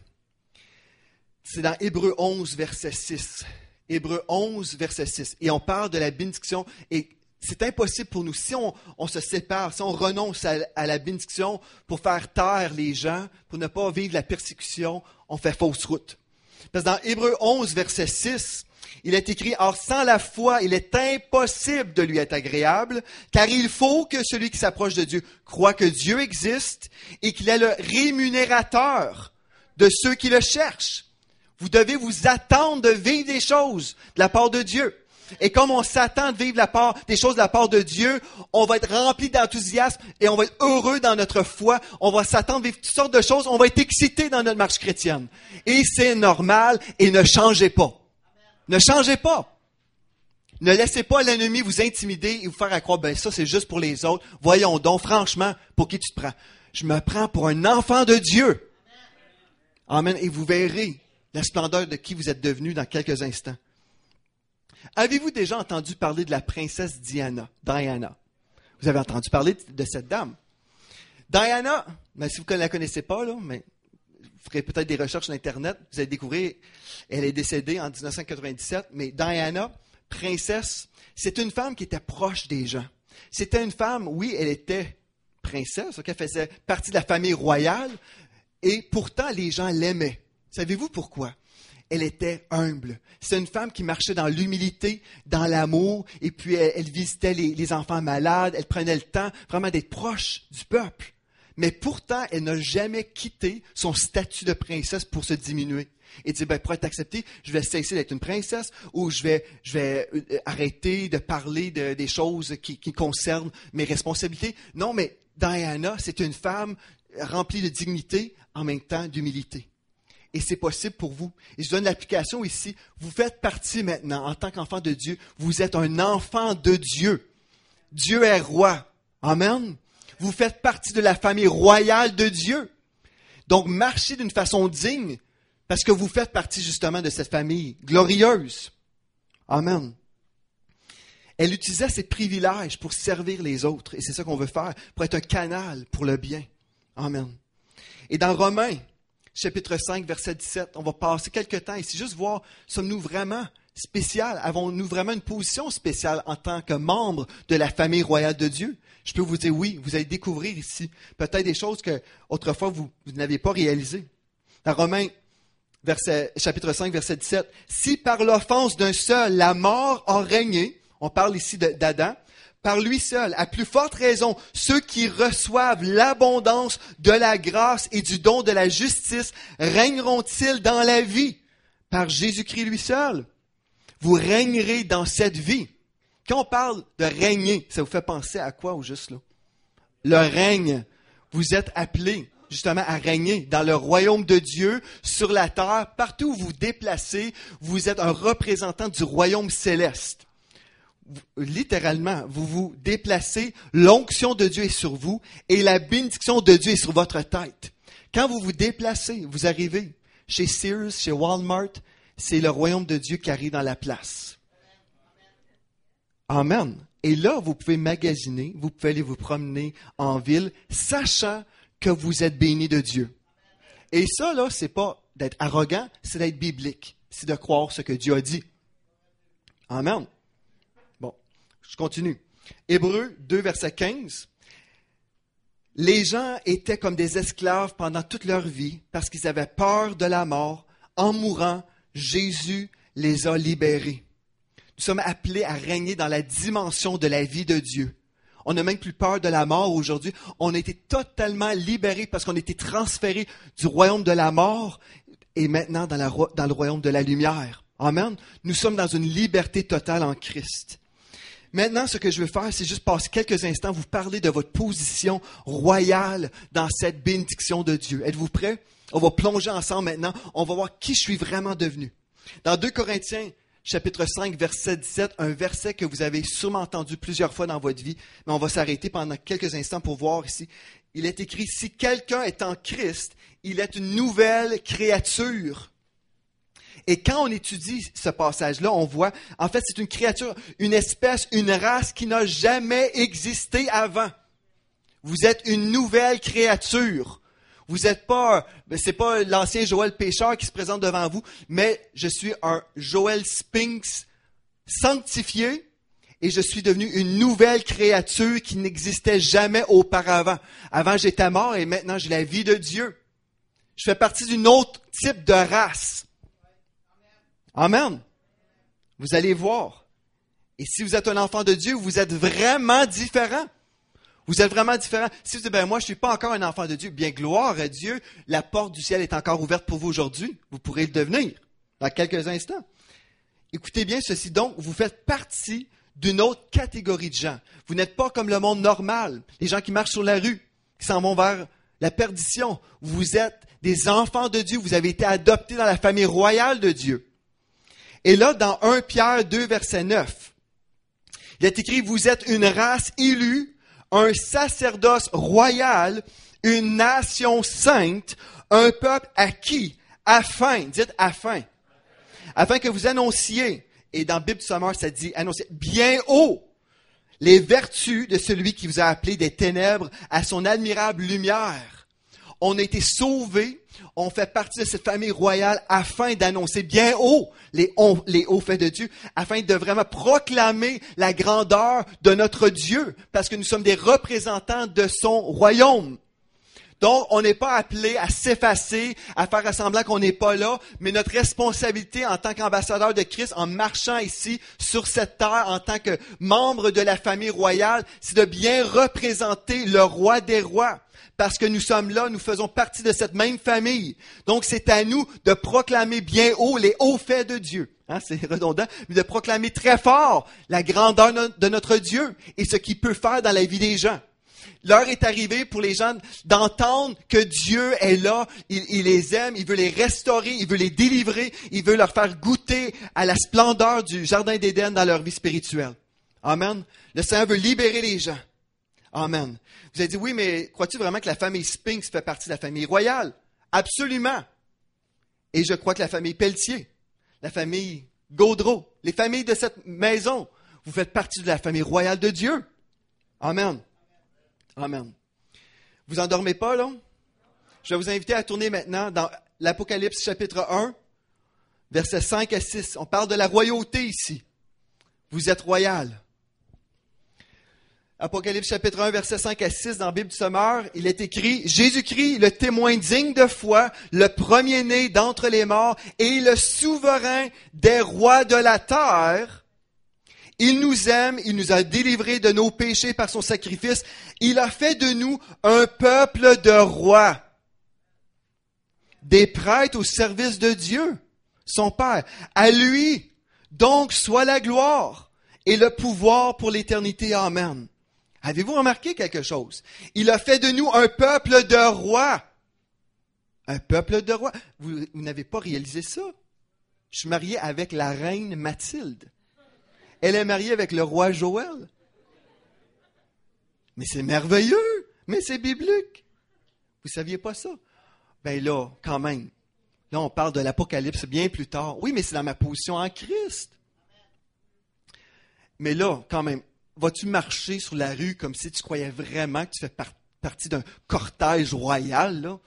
c'est dans Hébreux 11, verset 6. Hébreux 11, verset 6. Et on parle de la bénédiction. Et c'est impossible pour nous. Si on se sépare, si on renonce à la bénédiction pour faire taire les gens, pour ne pas vivre la persécution, on fait fausse route. Parce que dans Hébreux 11, verset 6, il est écrit, « Or, sans la foi, il est impossible de lui être agréable, car il faut que celui qui s'approche de Dieu croit que Dieu existe et qu'il est le rémunérateur de ceux qui le cherchent. » Vous devez vous attendre de vivre des choses de la part de Dieu. Et comme on s'attend de vivre des choses de la part de Dieu, on va être rempli d'enthousiasme et on va être heureux dans notre foi. On va s'attendre de vivre toutes sortes de choses. On va être excité dans notre marche chrétienne. Et c'est normal et ne changez pas. Ne changez pas. Ne laissez pas l'ennemi vous intimider et vous faire croire, ça c'est juste pour les autres. Voyons donc, franchement, pour qui tu te prends? Je me prends pour un enfant de Dieu. Amen. Et vous verrez la splendeur de qui vous êtes devenu dans quelques instants. Avez-vous déjà entendu parler de la princesse Diana? Vous avez entendu parler de cette dame. Diana, si vous ne la connaissez pas, là, mais vous ferez peut-être des recherches sur Internet, vous allez découvrir, elle est décédée en 1997, mais Diana, princesse, c'est une femme qui était proche des gens. C'était une femme, oui, elle était princesse, elle faisait partie de la famille royale, et pourtant les gens l'aimaient. Savez-vous pourquoi? Elle était humble. C'est une femme qui marchait dans l'humilité, dans l'amour, et puis elle visitait les enfants malades, elle prenait le temps vraiment d'être proche du peuple. Mais pourtant, elle n'a jamais quitté son statut de princesse pour se diminuer. Et dire, pour être acceptée, je vais cesser d'être une princesse ou je vais arrêter de parler des choses qui concernent mes responsabilités. Non, mais Diana, c'est une femme remplie de dignité, en même temps d'humilité. Et c'est possible pour vous. Et je donne l'application ici. Vous faites partie maintenant, en tant qu'enfant de Dieu. Vous êtes un enfant de Dieu. Dieu est roi. Amen. Vous faites partie de la famille royale de Dieu. Donc, marchez d'une façon digne, parce que vous faites partie justement de cette famille glorieuse. Amen. Elle utilisait ses privilèges pour servir les autres. Et c'est ça qu'on veut faire, pour être un canal pour le bien. Amen. Et dans Romains, chapitre 5, verset 17, on va passer quelques temps ici, juste voir, sommes-nous vraiment spécial? Avons-nous vraiment une position spéciale en tant que membre de la famille royale de Dieu? Je peux vous dire oui, vous allez découvrir ici peut-être des choses que autrefois vous n'aviez pas réalisées. Dans Romains, chapitre 5, verset 17, « Si par l'offense d'un seul la mort a régné, on parle ici d'Adam, par lui seul, à plus forte raison, ceux qui reçoivent l'abondance de la grâce et du don de la justice régneront-ils dans la vie par Jésus-Christ lui seul? Vous régnerez dans cette vie. » Quand on parle de régner, ça vous fait penser à quoi au juste là? Le règne. Vous êtes appelés justement à régner dans le royaume de Dieu, sur la terre, partout où vous vous déplacez, vous êtes un représentant du royaume céleste. Littéralement, vous vous déplacez, l'onction de Dieu est sur vous et la bénédiction de Dieu est sur votre tête. Quand vous vous déplacez, vous arrivez chez Sears, chez Walmart, c'est le royaume de Dieu qui arrive dans la place. Amen. Et là, vous pouvez magasiner, vous pouvez aller vous promener en ville, sachant que vous êtes bénis de Dieu. Et ça, là, c'est pas d'être arrogant, c'est d'être biblique. C'est de croire ce que Dieu a dit. Amen. Bon, je continue. Hébreux 2, verset 15. Les gens étaient comme des esclaves pendant toute leur vie parce qu'ils avaient peur de la mort. En mourant, Jésus les a libérés. Nous sommes appelés à régner dans la dimension de la vie de Dieu. On n'a même plus peur de la mort aujourd'hui. On a été totalement libérés parce qu'on a été transférés du royaume de la mort et maintenant dans le royaume de la lumière. Amen. Nous sommes dans une liberté totale en Christ. Maintenant, ce que je veux faire, c'est juste passer quelques instants, vous parler de votre position royale dans cette bénédiction de Dieu. Êtes-vous prêts? On va plonger ensemble maintenant. On va voir qui je suis vraiment devenu. Dans 2 Corinthiens, chapitre 5, verset 17, un verset que vous avez sûrement entendu plusieurs fois dans votre vie, mais on va s'arrêter pendant quelques instants pour voir ici. Il est écrit, « Si quelqu'un est en Christ, il est une nouvelle créature. » Et quand on étudie ce passage-là, on voit, en fait, c'est une créature, une espèce, une race qui n'a jamais existé avant. Vous êtes une nouvelle créature. Vous êtes pas, c'est pas l'ancien Joël pécheur qui se présente devant vous, mais je suis un Joël Spinks sanctifié et je suis devenu une nouvelle créature qui n'existait jamais auparavant. Avant, j'étais mort et maintenant, j'ai la vie de Dieu. Je fais partie d'une autre type de race. Amen. Vous allez voir. Et si vous êtes un enfant de Dieu, vous êtes vraiment différent. Vous êtes vraiment différent. Si vous dites, moi, je ne suis pas encore un enfant de Dieu, bien, gloire à Dieu, la porte du ciel est encore ouverte pour vous aujourd'hui. Vous pourrez le devenir dans quelques instants. Écoutez bien ceci. Donc, vous faites partie d'une autre catégorie de gens. Vous n'êtes pas comme le monde normal. Les gens qui marchent sur la rue, qui s'en vont vers la perdition. Vous êtes des enfants de Dieu. Vous avez été adoptés dans la famille royale de Dieu. Et là, dans 1 Pierre 2, verset 9, il est écrit, « Vous êtes une race élue, un sacerdoce royal, une nation sainte, un peuple acquis, afin, dites afin que vous annonciez Et dans Bible du Sommeur, ça dit, annoncez bien haut les vertus de celui qui vous a appelé des ténèbres à son admirable lumière. On a été sauvés, on fait partie de cette famille royale afin d'annoncer bien haut les hauts faits de Dieu, afin de vraiment proclamer la grandeur de notre Dieu, parce que nous sommes des représentants de son royaume. Donc, on n'est pas appelé à s'effacer, à faire semblant qu'on n'est pas là, mais notre responsabilité en tant qu'ambassadeur de Christ, en marchant ici sur cette terre, en tant que membre de la famille royale, c'est de bien représenter le roi des rois. Parce que nous sommes là, nous faisons partie de cette même famille. Donc, c'est à nous de proclamer bien haut les hauts faits de Dieu. C'est redondant, mais de proclamer très fort la grandeur de notre Dieu et ce qu'il peut faire dans la vie des gens. L'heure est arrivée pour les gens d'entendre que Dieu est là, il les aime, il veut les restaurer, il veut les délivrer, il veut leur faire goûter à la splendeur du jardin d'Éden dans leur vie spirituelle. Amen. Le Seigneur veut libérer les gens. Amen. Vous avez dit, oui, mais crois-tu vraiment que la famille Spinks fait partie de la famille royale? Absolument. Et je crois que la famille Pelletier, la famille Gaudreau, les familles de cette maison, vous faites partie de la famille royale de Dieu. Amen. Amen. Vous endormez pas, là? Je vais vous inviter à tourner maintenant dans l'Apocalypse chapitre 1, versets 5 à 6. On parle de la royauté ici. Vous êtes royal. Apocalypse chapitre 1, versets 5 à 6, dans la Bible du Sommeur, il est écrit, « Jésus-Christ, le témoin digne de foi, le premier-né d'entre les morts et le souverain des rois de la terre, il nous aime, il nous a délivrés de nos péchés par son sacrifice, il a fait de nous un peuple de rois, des prêtres au service de Dieu, son Père. À lui, donc, soit la gloire et le pouvoir pour l'éternité. Amen. » Avez-vous remarqué quelque chose? Il a fait de nous un peuple de rois. Un peuple de rois. Vous n'avez pas réalisé ça? Je suis marié avec la reine Mathilde. Elle est mariée avec le roi Joël. Mais c'est merveilleux. Mais c'est biblique. Vous saviez pas ça? Ben là, quand même. Là, on parle de l'Apocalypse bien plus tard. Oui, mais c'est dans ma position en Christ. Mais là, quand même, vas-tu marcher sur la rue comme si tu croyais vraiment que tu fais partie d'un cortège royal, là?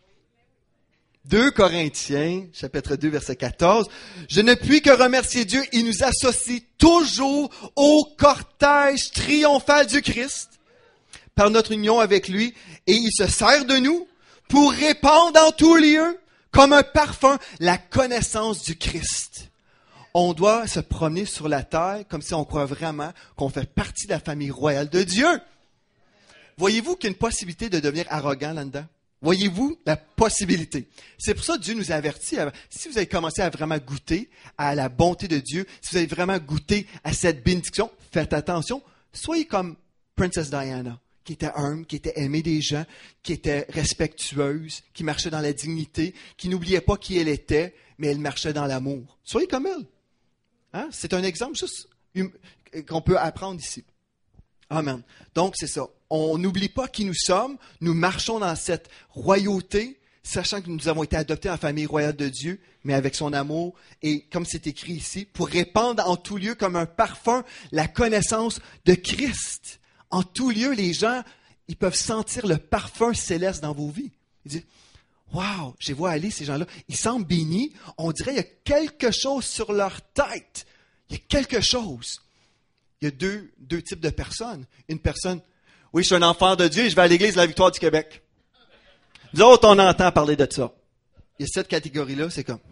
2 Corinthiens, chapitre 2, verset 14. « Je ne puis que remercier Dieu, il nous associe toujours au cortège triomphal du Christ par notre union avec lui, et il se sert de nous pour répandre en tout lieu, comme un parfum, la connaissance du Christ. » On doit se promener sur la terre comme si on croit vraiment qu'on fait partie de la famille royale de Dieu. Voyez-vous qu'il y a une possibilité de devenir arrogant là-dedans? Voyez-vous la possibilité? C'est pour ça que Dieu nous avertit. Si vous avez commencé à vraiment goûter à la bonté de Dieu, si vous avez vraiment goûté à cette bénédiction, faites attention. Soyez comme Princess Diana, qui était humble, qui était aimée des gens, qui était respectueuse, qui marchait dans la dignité, qui n'oubliait pas qui elle était, mais elle marchait dans l'amour. Soyez comme elle. Hein? C'est un exemple juste qu'on peut apprendre ici. Amen. Donc, c'est ça. On n'oublie pas qui nous sommes. Nous marchons dans cette royauté, sachant que nous avons été adoptés en famille royale de Dieu, mais avec son amour. Et comme c'est écrit ici, pour répandre en tout lieu comme un parfum la connaissance de Christ. En tout lieu, les gens, ils peuvent sentir le parfum céleste dans vos vies. Ils disent, « Wow, je les vois aller, ces gens-là. Ils semblent bénis. On dirait qu'il y a quelque chose sur leur tête. Il y a quelque chose. » Il y a deux types de personnes. Une personne, oui, je suis un enfant de Dieu et je vais à l'église de la Victoire du Québec. Nous autres, on entend parler de ça. Il y a cette catégorie-là, c'est comme,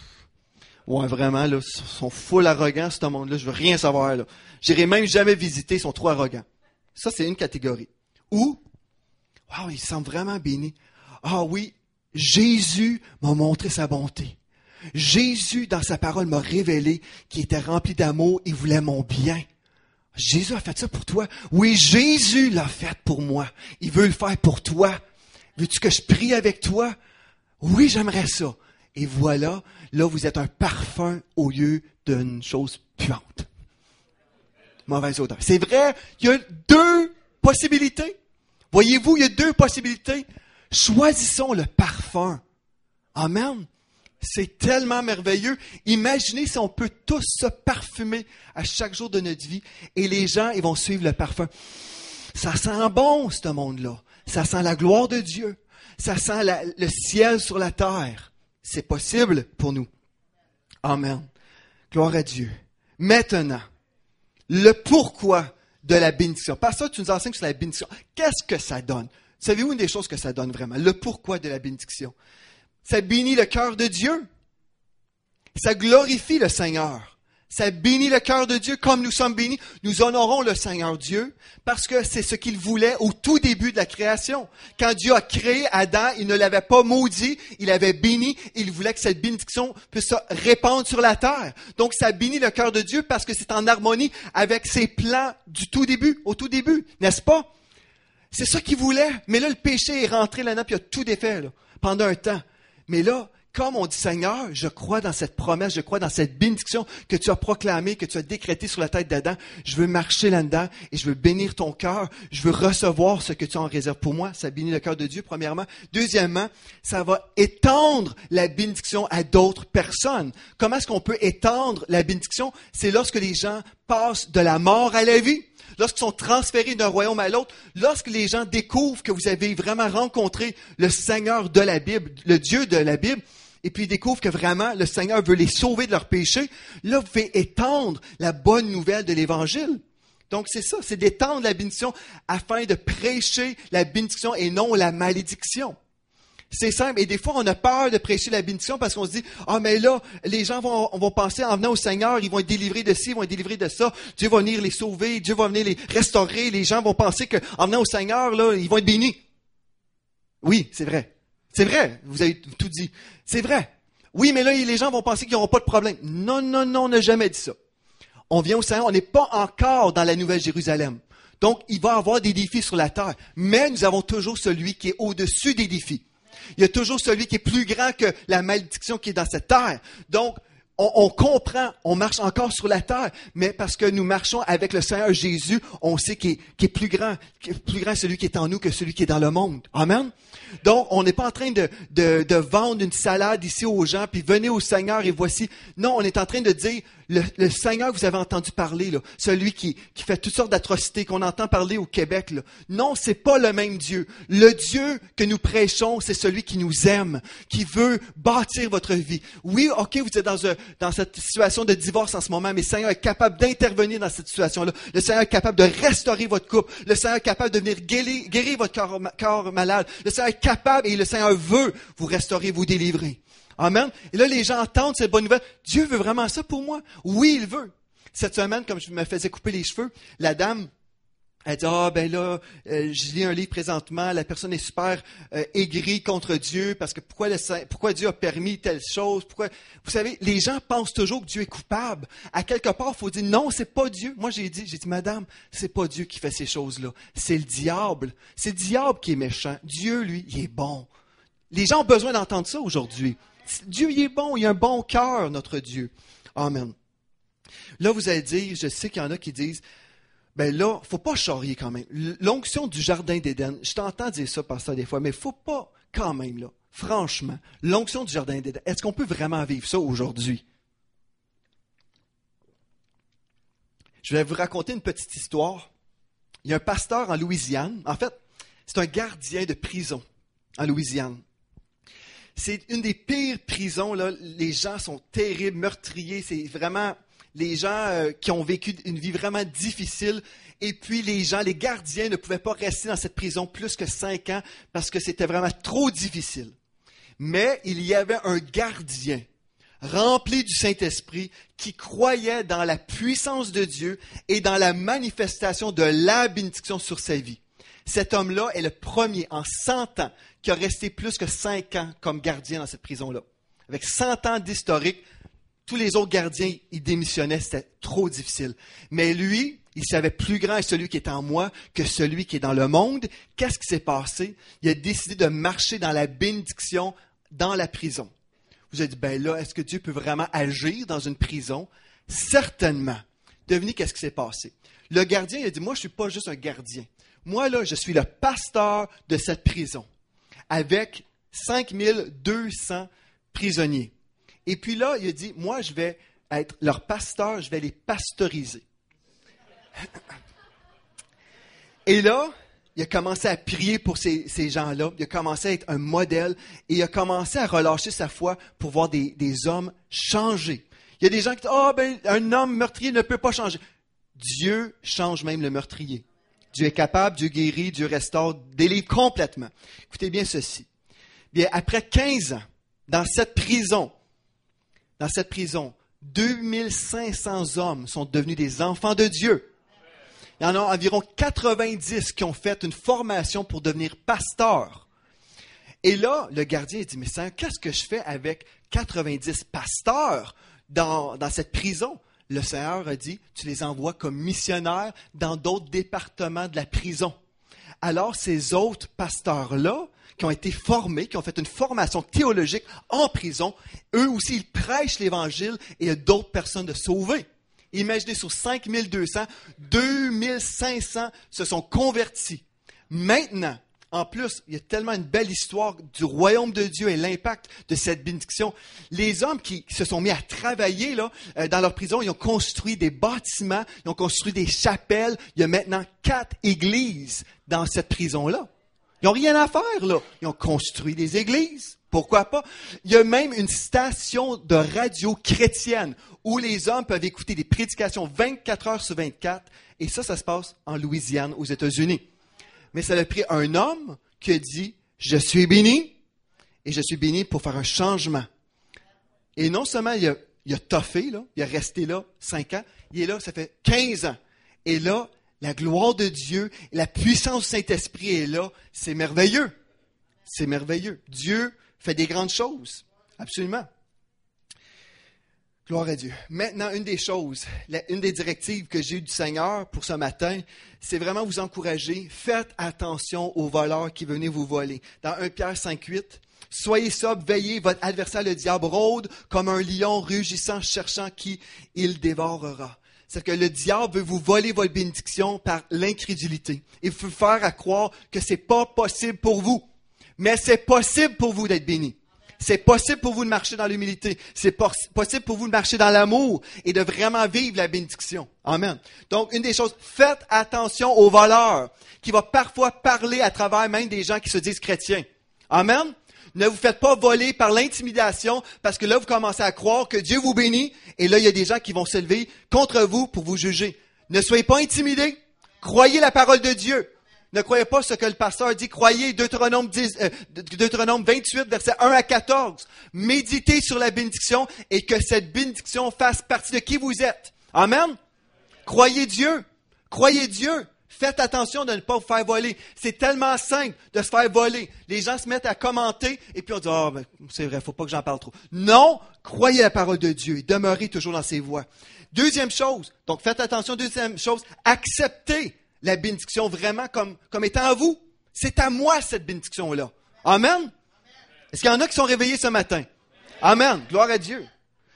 ouais, vraiment, là, ils sont full arrogants, ce monde-là, je veux rien savoir, là. J'irai même jamais visiter, ils sont trop arrogants. Ça, c'est une catégorie. Ou, wow, ils semblent vraiment bénis. Ah oui, Jésus m'a montré sa bonté. Jésus, dans sa parole, m'a révélé qu'il était rempli d'amour, il voulait mon bien. Jésus a fait ça pour toi. Oui, Jésus l'a fait pour moi. Il veut le faire pour toi. Veux-tu que je prie avec toi? Oui, j'aimerais ça. Et voilà, là, vous êtes un parfum au lieu d'une chose puante. Mauvaise odeur. C'est vrai, il y a 2 possibilités. Voyez-vous, il y a 2 possibilités. Choisissons le parfum. Amen. C'est tellement merveilleux. Imaginez si on peut tous se parfumer à chaque jour de notre vie et les gens, ils vont suivre le parfum. Ça sent bon, ce monde-là. Ça sent la gloire de Dieu. Ça sent le ciel sur la terre. C'est possible pour nous. Amen. Gloire à Dieu. Maintenant, le pourquoi de la bénédiction. Par ça, tu nous enseignes sur la bénédiction. Qu'est-ce que ça donne? Savez-vous une des choses que ça donne vraiment? Le pourquoi de la bénédiction. Ça bénit le cœur de Dieu. Ça glorifie le Seigneur. Ça bénit le cœur de Dieu comme nous sommes bénis. Nous honorons le Seigneur Dieu parce que c'est ce qu'il voulait au tout début de la création. Quand Dieu a créé Adam, il ne l'avait pas maudit, il l'avait béni. Il voulait que cette bénédiction puisse se répandre sur la terre. Donc ça bénit le cœur de Dieu parce que c'est en harmonie avec ses plans du tout début, au tout début, n'est-ce pas? C'est ça qu'il voulait. Mais là, le péché est rentré là-dedans puis il a tout défait là, pendant un temps. Mais là, comme on dit, Seigneur, je crois dans cette promesse, je crois dans cette bénédiction que tu as proclamée, que tu as décrétée sur la tête d'Adam. Je veux marcher là-dedans et je veux bénir ton cœur. Je veux recevoir ce que tu as en réserve pour moi. Ça bénit le cœur de Dieu, premièrement. Deuxièmement, ça va étendre la bénédiction à d'autres personnes. Comment est-ce qu'on peut étendre la bénédiction? C'est lorsque les gens passent de la mort à la vie. Lorsqu'ils sont transférés d'un royaume à l'autre, lorsque les gens découvrent que vous avez vraiment rencontré le Seigneur de la Bible, le Dieu de la Bible, et puis ils découvrent que vraiment le Seigneur veut les sauver de leurs péchés, là, vous pouvez étendre la bonne nouvelle de l'Évangile. Donc c'est ça, c'est d'étendre la bénédiction afin de prêcher la bénédiction et non la malédiction. C'est simple. Et des fois, on a peur de prêcher la bénédiction parce qu'on se dit, ah, mais là, les gens vont penser en venant au Seigneur, ils vont être délivrés de ci, ils vont être délivrés de ça. Dieu va venir les sauver, Dieu va venir les restaurer. Les gens vont penser qu'en venant au Seigneur, là, ils vont être bénis. Oui, c'est vrai. C'est vrai. Vous avez tout dit. C'est vrai. Oui, mais là, les gens vont penser qu'ils n'auront pas de problème. Non, non, non, on n'a jamais dit ça. On vient au Seigneur, on n'est pas encore dans la Nouvelle Jérusalem. Donc, il va y avoir des défis sur la terre. Mais nous avons toujours celui qui est au-dessus des défis. Il y a toujours celui qui est plus grand que la malédiction qui est dans cette terre. Donc, on comprend, on marche encore sur la terre, mais parce que nous marchons avec le Seigneur Jésus, on sait qu'il est plus grand celui qui est en nous que celui qui est dans le monde. Amen. Donc, on n'est pas en train de vendre une salade ici aux gens, puis venez au Seigneur et voici. Non, on est en train de dire, le Seigneur que vous avez entendu parler, là, celui qui fait toutes sortes d'atrocités, qu'on entend parler au Québec, là. Non, c'est pas le même Dieu. Le Dieu que nous prêchons, c'est celui qui nous aime, qui veut bâtir votre vie. Oui, ok, vous êtes dans cette situation de divorce en ce moment, mais le Seigneur est capable d'intervenir dans cette situation-là. Le Seigneur est capable de restaurer votre couple. Le Seigneur est capable de venir guérir votre corps malade. Le Seigneur est capable et le Seigneur veut vous restaurer, vous délivrer. Amen. Et là, les gens entendent cette bonne nouvelle. Dieu veut vraiment ça pour moi. Oui, il veut. Cette semaine, comme je me faisais couper les cheveux, la dame, elle dit, je lis un livre présentement, la personne est super aigrie contre Dieu, parce que pourquoi Dieu a permis telle chose, vous savez, les gens pensent toujours que Dieu est coupable. À quelque part, il faut dire, non, c'est pas Dieu. Moi, j'ai dit, madame, c'est pas Dieu qui fait ces choses-là. C'est le diable. C'est le diable qui est méchant. Dieu, lui, il est bon. Les gens ont besoin d'entendre ça aujourd'hui. Dieu, il est bon, il a un bon cœur, notre Dieu. Amen. Là, vous allez dire, je sais qu'il y en a qui disent, ben là, faut pas charrier quand même. L'onction du jardin d'Éden, je t'entends dire ça par ça des fois, mais faut pas quand même, là, franchement, l'onction du jardin d'Éden, est-ce qu'on peut vraiment vivre ça aujourd'hui? Je vais vous raconter une petite histoire. Il y a un pasteur en Louisiane, en fait, c'est un gardien de prison en Louisiane. C'est une des pires prisons, là. Les gens sont terribles, meurtriers. C'est vraiment les gens qui ont vécu une vie vraiment difficile. Et puis les gardiens ne pouvaient pas rester dans cette prison plus que 5 ans parce que c'était vraiment trop difficile. Mais il y avait un gardien rempli du Saint-Esprit qui croyait dans la puissance de Dieu et dans la manifestation de la bénédiction sur sa vie. Cet homme-là est le premier en 100 ans qui a resté plus que 5 ans comme gardien dans cette prison-là. Avec 100 ans d'historique, tous les autres gardiens, ils démissionnaient, c'était trop difficile. Mais lui, il savait plus grand est celui qui est en moi que celui qui est dans le monde. Qu'est-ce qui s'est passé? Il a décidé de marcher dans la bénédiction dans la prison. Vous avez dit, ben là, est-ce que Dieu peut vraiment agir dans une prison? Certainement. Devinez qu'est-ce qui s'est passé. Le gardien, il a dit, moi, je suis pas juste un gardien. Moi, là, je suis le pasteur de cette prison avec 5200 prisonniers. Et puis là, il a dit, moi, je vais être leur pasteur, je vais les pasteuriser. Et là, il a commencé à prier pour ces gens-là. Il a commencé à être un modèle et il a commencé à relâcher sa foi pour voir des hommes changer. Il y a des gens qui disent, un homme meurtrier ne peut pas changer. Dieu change même le meurtrier. Dieu est capable, Dieu guérit, Dieu restaure, délivre complètement. Écoutez bien ceci. Bien, après 15 ans, dans cette prison, 2500 hommes sont devenus des enfants de Dieu. Il y en a environ 90 qui ont fait une formation pour devenir pasteurs. Et là, le gardien dit, mais Seigneur, qu'est-ce que je fais avec 90 pasteurs dans cette prison? Le Seigneur a dit, tu les envoies comme missionnaires dans d'autres départements de la prison. Alors, ces autres pasteurs-là, qui ont été formés, qui ont fait une formation théologique en prison, eux aussi, ils prêchent l'Évangile et il y a d'autres personnes de sauvées. Imaginez, sur 5200, 2500 se sont convertis. Maintenant, en plus, il y a tellement une belle histoire du royaume de Dieu et l'impact de cette bénédiction. Les hommes qui se sont mis à travailler là, dans leur prison, ils ont construit des bâtiments, ils ont construit des chapelles. Il y a maintenant 4 églises dans cette prison-là. Ils n'ont rien à faire, là. Ils ont construit des églises. Pourquoi pas? Il y a même une station de radio chrétienne où les hommes peuvent écouter des prédications 24 heures sur 24. Et ça se passe en Louisiane, aux États-Unis. Mais ça a pris un homme qui a dit, je suis béni, et je suis béni pour faire un changement. Et non seulement il a toffé, là, il a resté là 5 ans, il est là, ça fait 15 ans. Et là, la gloire de Dieu, la puissance du Saint-Esprit est là. C'est merveilleux. C'est merveilleux. Dieu fait des grandes choses. Absolument. Gloire à Dieu. Maintenant, une des choses, une des directives que j'ai eues du Seigneur pour ce matin, c'est vraiment vous encourager. Faites attention aux voleurs qui venaient vous voler. Dans 1 Pierre 5,8, soyez sobres, veillez, votre adversaire le diable rôde comme un lion rugissant, cherchant qui il dévorera. C'est que le diable veut vous voler votre bénédiction par l'incrédulité. Il veut faire à croire que c'est pas possible pour vous. Mais c'est possible pour vous d'être béni. C'est possible pour vous de marcher dans l'humilité. C'est possible pour vous de marcher dans l'amour et de vraiment vivre la bénédiction. Amen. Donc, une des choses, faites attention aux voleurs qui vont parfois parler à travers même des gens qui se disent chrétiens. Amen. Ne vous faites pas voler par l'intimidation parce que là, vous commencez à croire que Dieu vous bénit et là, il y a des gens qui vont s'élever contre vous pour vous juger. Ne soyez pas intimidés. Croyez la parole de Dieu. Ne croyez pas ce que le pasteur dit. Croyez Deutéronome 28, versets 1 à 14. Méditez sur la bénédiction et que cette bénédiction fasse partie de qui vous êtes. Amen. Croyez Dieu. Croyez Dieu. Faites attention de ne pas vous faire voler. C'est tellement simple de se faire voler. Les gens se mettent à commenter et puis on dit, c'est vrai, faut pas que j'en parle trop. Non, croyez la parole de Dieu et demeurez toujours dans ses voies. Deuxième chose, donc faites attention, deuxième chose, acceptez la bénédiction vraiment comme étant à vous. C'est à moi cette bénédiction-là. Amen. Est-ce qu'il y en a qui sont réveillés ce matin? Amen. Gloire à Dieu.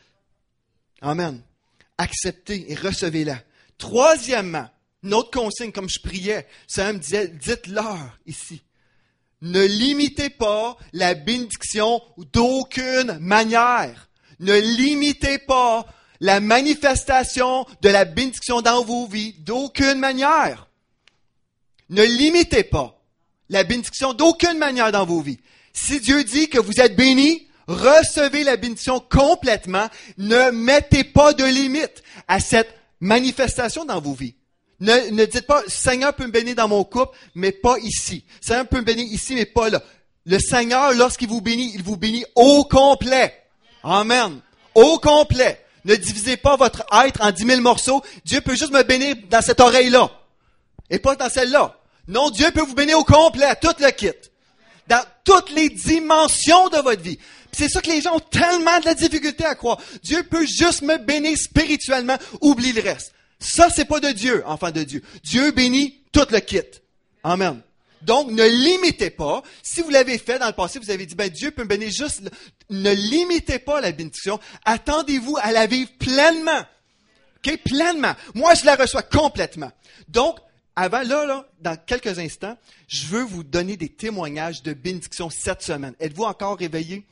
Amen. Acceptez et recevez-la. Troisièmement, une autre consigne, comme je priais, ça me disait, dites-leur ici. Ne limitez pas la bénédiction d'aucune manière. Ne limitez pas la manifestation de la bénédiction dans vos vies d'aucune manière. Ne limitez pas la bénédiction d'aucune manière dans vos vies. Si Dieu dit que vous êtes bénis, recevez la bénédiction complètement. Ne mettez pas de limite à cette manifestation dans vos vies. Ne dites pas, Seigneur peut me bénir dans mon couple, mais pas ici. Seigneur peut me bénir ici, mais pas là. Le Seigneur, lorsqu'il vous bénit, il vous bénit au complet. Amen. Au complet. Ne divisez pas votre être en 10 000 morceaux. Dieu peut juste me bénir dans cette oreille-là. Et pas dans celle-là. Non, Dieu peut vous bénir au complet, tout le kit. Dans toutes les dimensions de votre vie. Puis c'est ça que les gens ont tellement de la difficulté à croire. Dieu peut juste me bénir spirituellement, oublie le reste. Ça, c'est pas de Dieu, enfant de Dieu. Dieu bénit tout le kit. Amen. Donc, ne limitez pas. Si vous l'avez fait dans le passé, vous avez dit, Dieu peut me bénir juste. Ne limitez pas la bénédiction. Attendez-vous à la vivre pleinement. OK? Pleinement. Moi, je la reçois complètement. Donc, avant, là, dans quelques instants, je veux vous donner des témoignages de bénédiction cette semaine. Êtes-vous encore réveillés?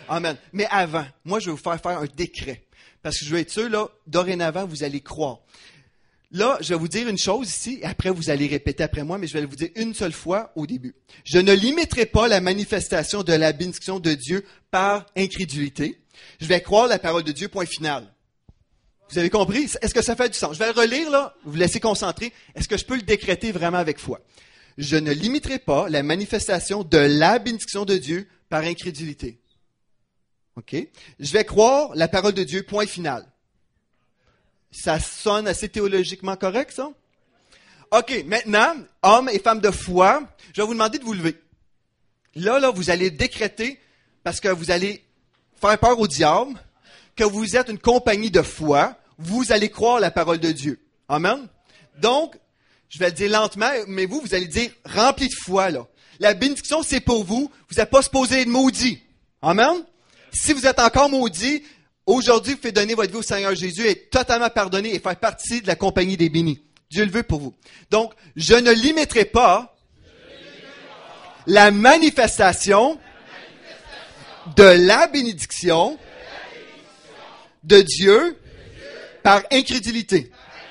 Amen. Mais avant, moi, je vais vous faire un décret. Parce que je veux être sûr, là, dorénavant, vous allez croire. Là, je vais vous dire une chose ici, et après, vous allez répéter après moi, mais je vais vous dire une seule fois au début. Je ne limiterai pas la manifestation de la bénédiction de Dieu par incrédulité. Je vais croire la parole de Dieu, point final. Vous avez compris? Est-ce que ça fait du sens? Je vais le relire, là, vous laissez concentrer. Est-ce que je peux le décréter vraiment avec foi? Je ne limiterai pas la manifestation de la bénédiction de Dieu par incrédulité. OK? Je vais croire la parole de Dieu, point final. Ça sonne assez théologiquement correct, ça? OK, maintenant, hommes et femmes de foi, je vais vous demander de vous lever. Là, vous allez décréter, parce que vous allez faire peur au diable, que vous êtes une compagnie de foi, vous allez croire la parole de Dieu. Amen? Donc, je vais le dire lentement, mais vous allez dire rempli de foi, là. La bénédiction, c'est pour vous. Vous n'êtes pas supposé être maudit. Amen? Si vous êtes encore maudit, aujourd'hui, vous faites donner votre vie au Seigneur Jésus, être totalement pardonné et faire partie de la compagnie des bénis. Dieu le veut pour vous. Donc, je ne limiterai pas la manifestation de la bénédiction de Dieu par incrédulité.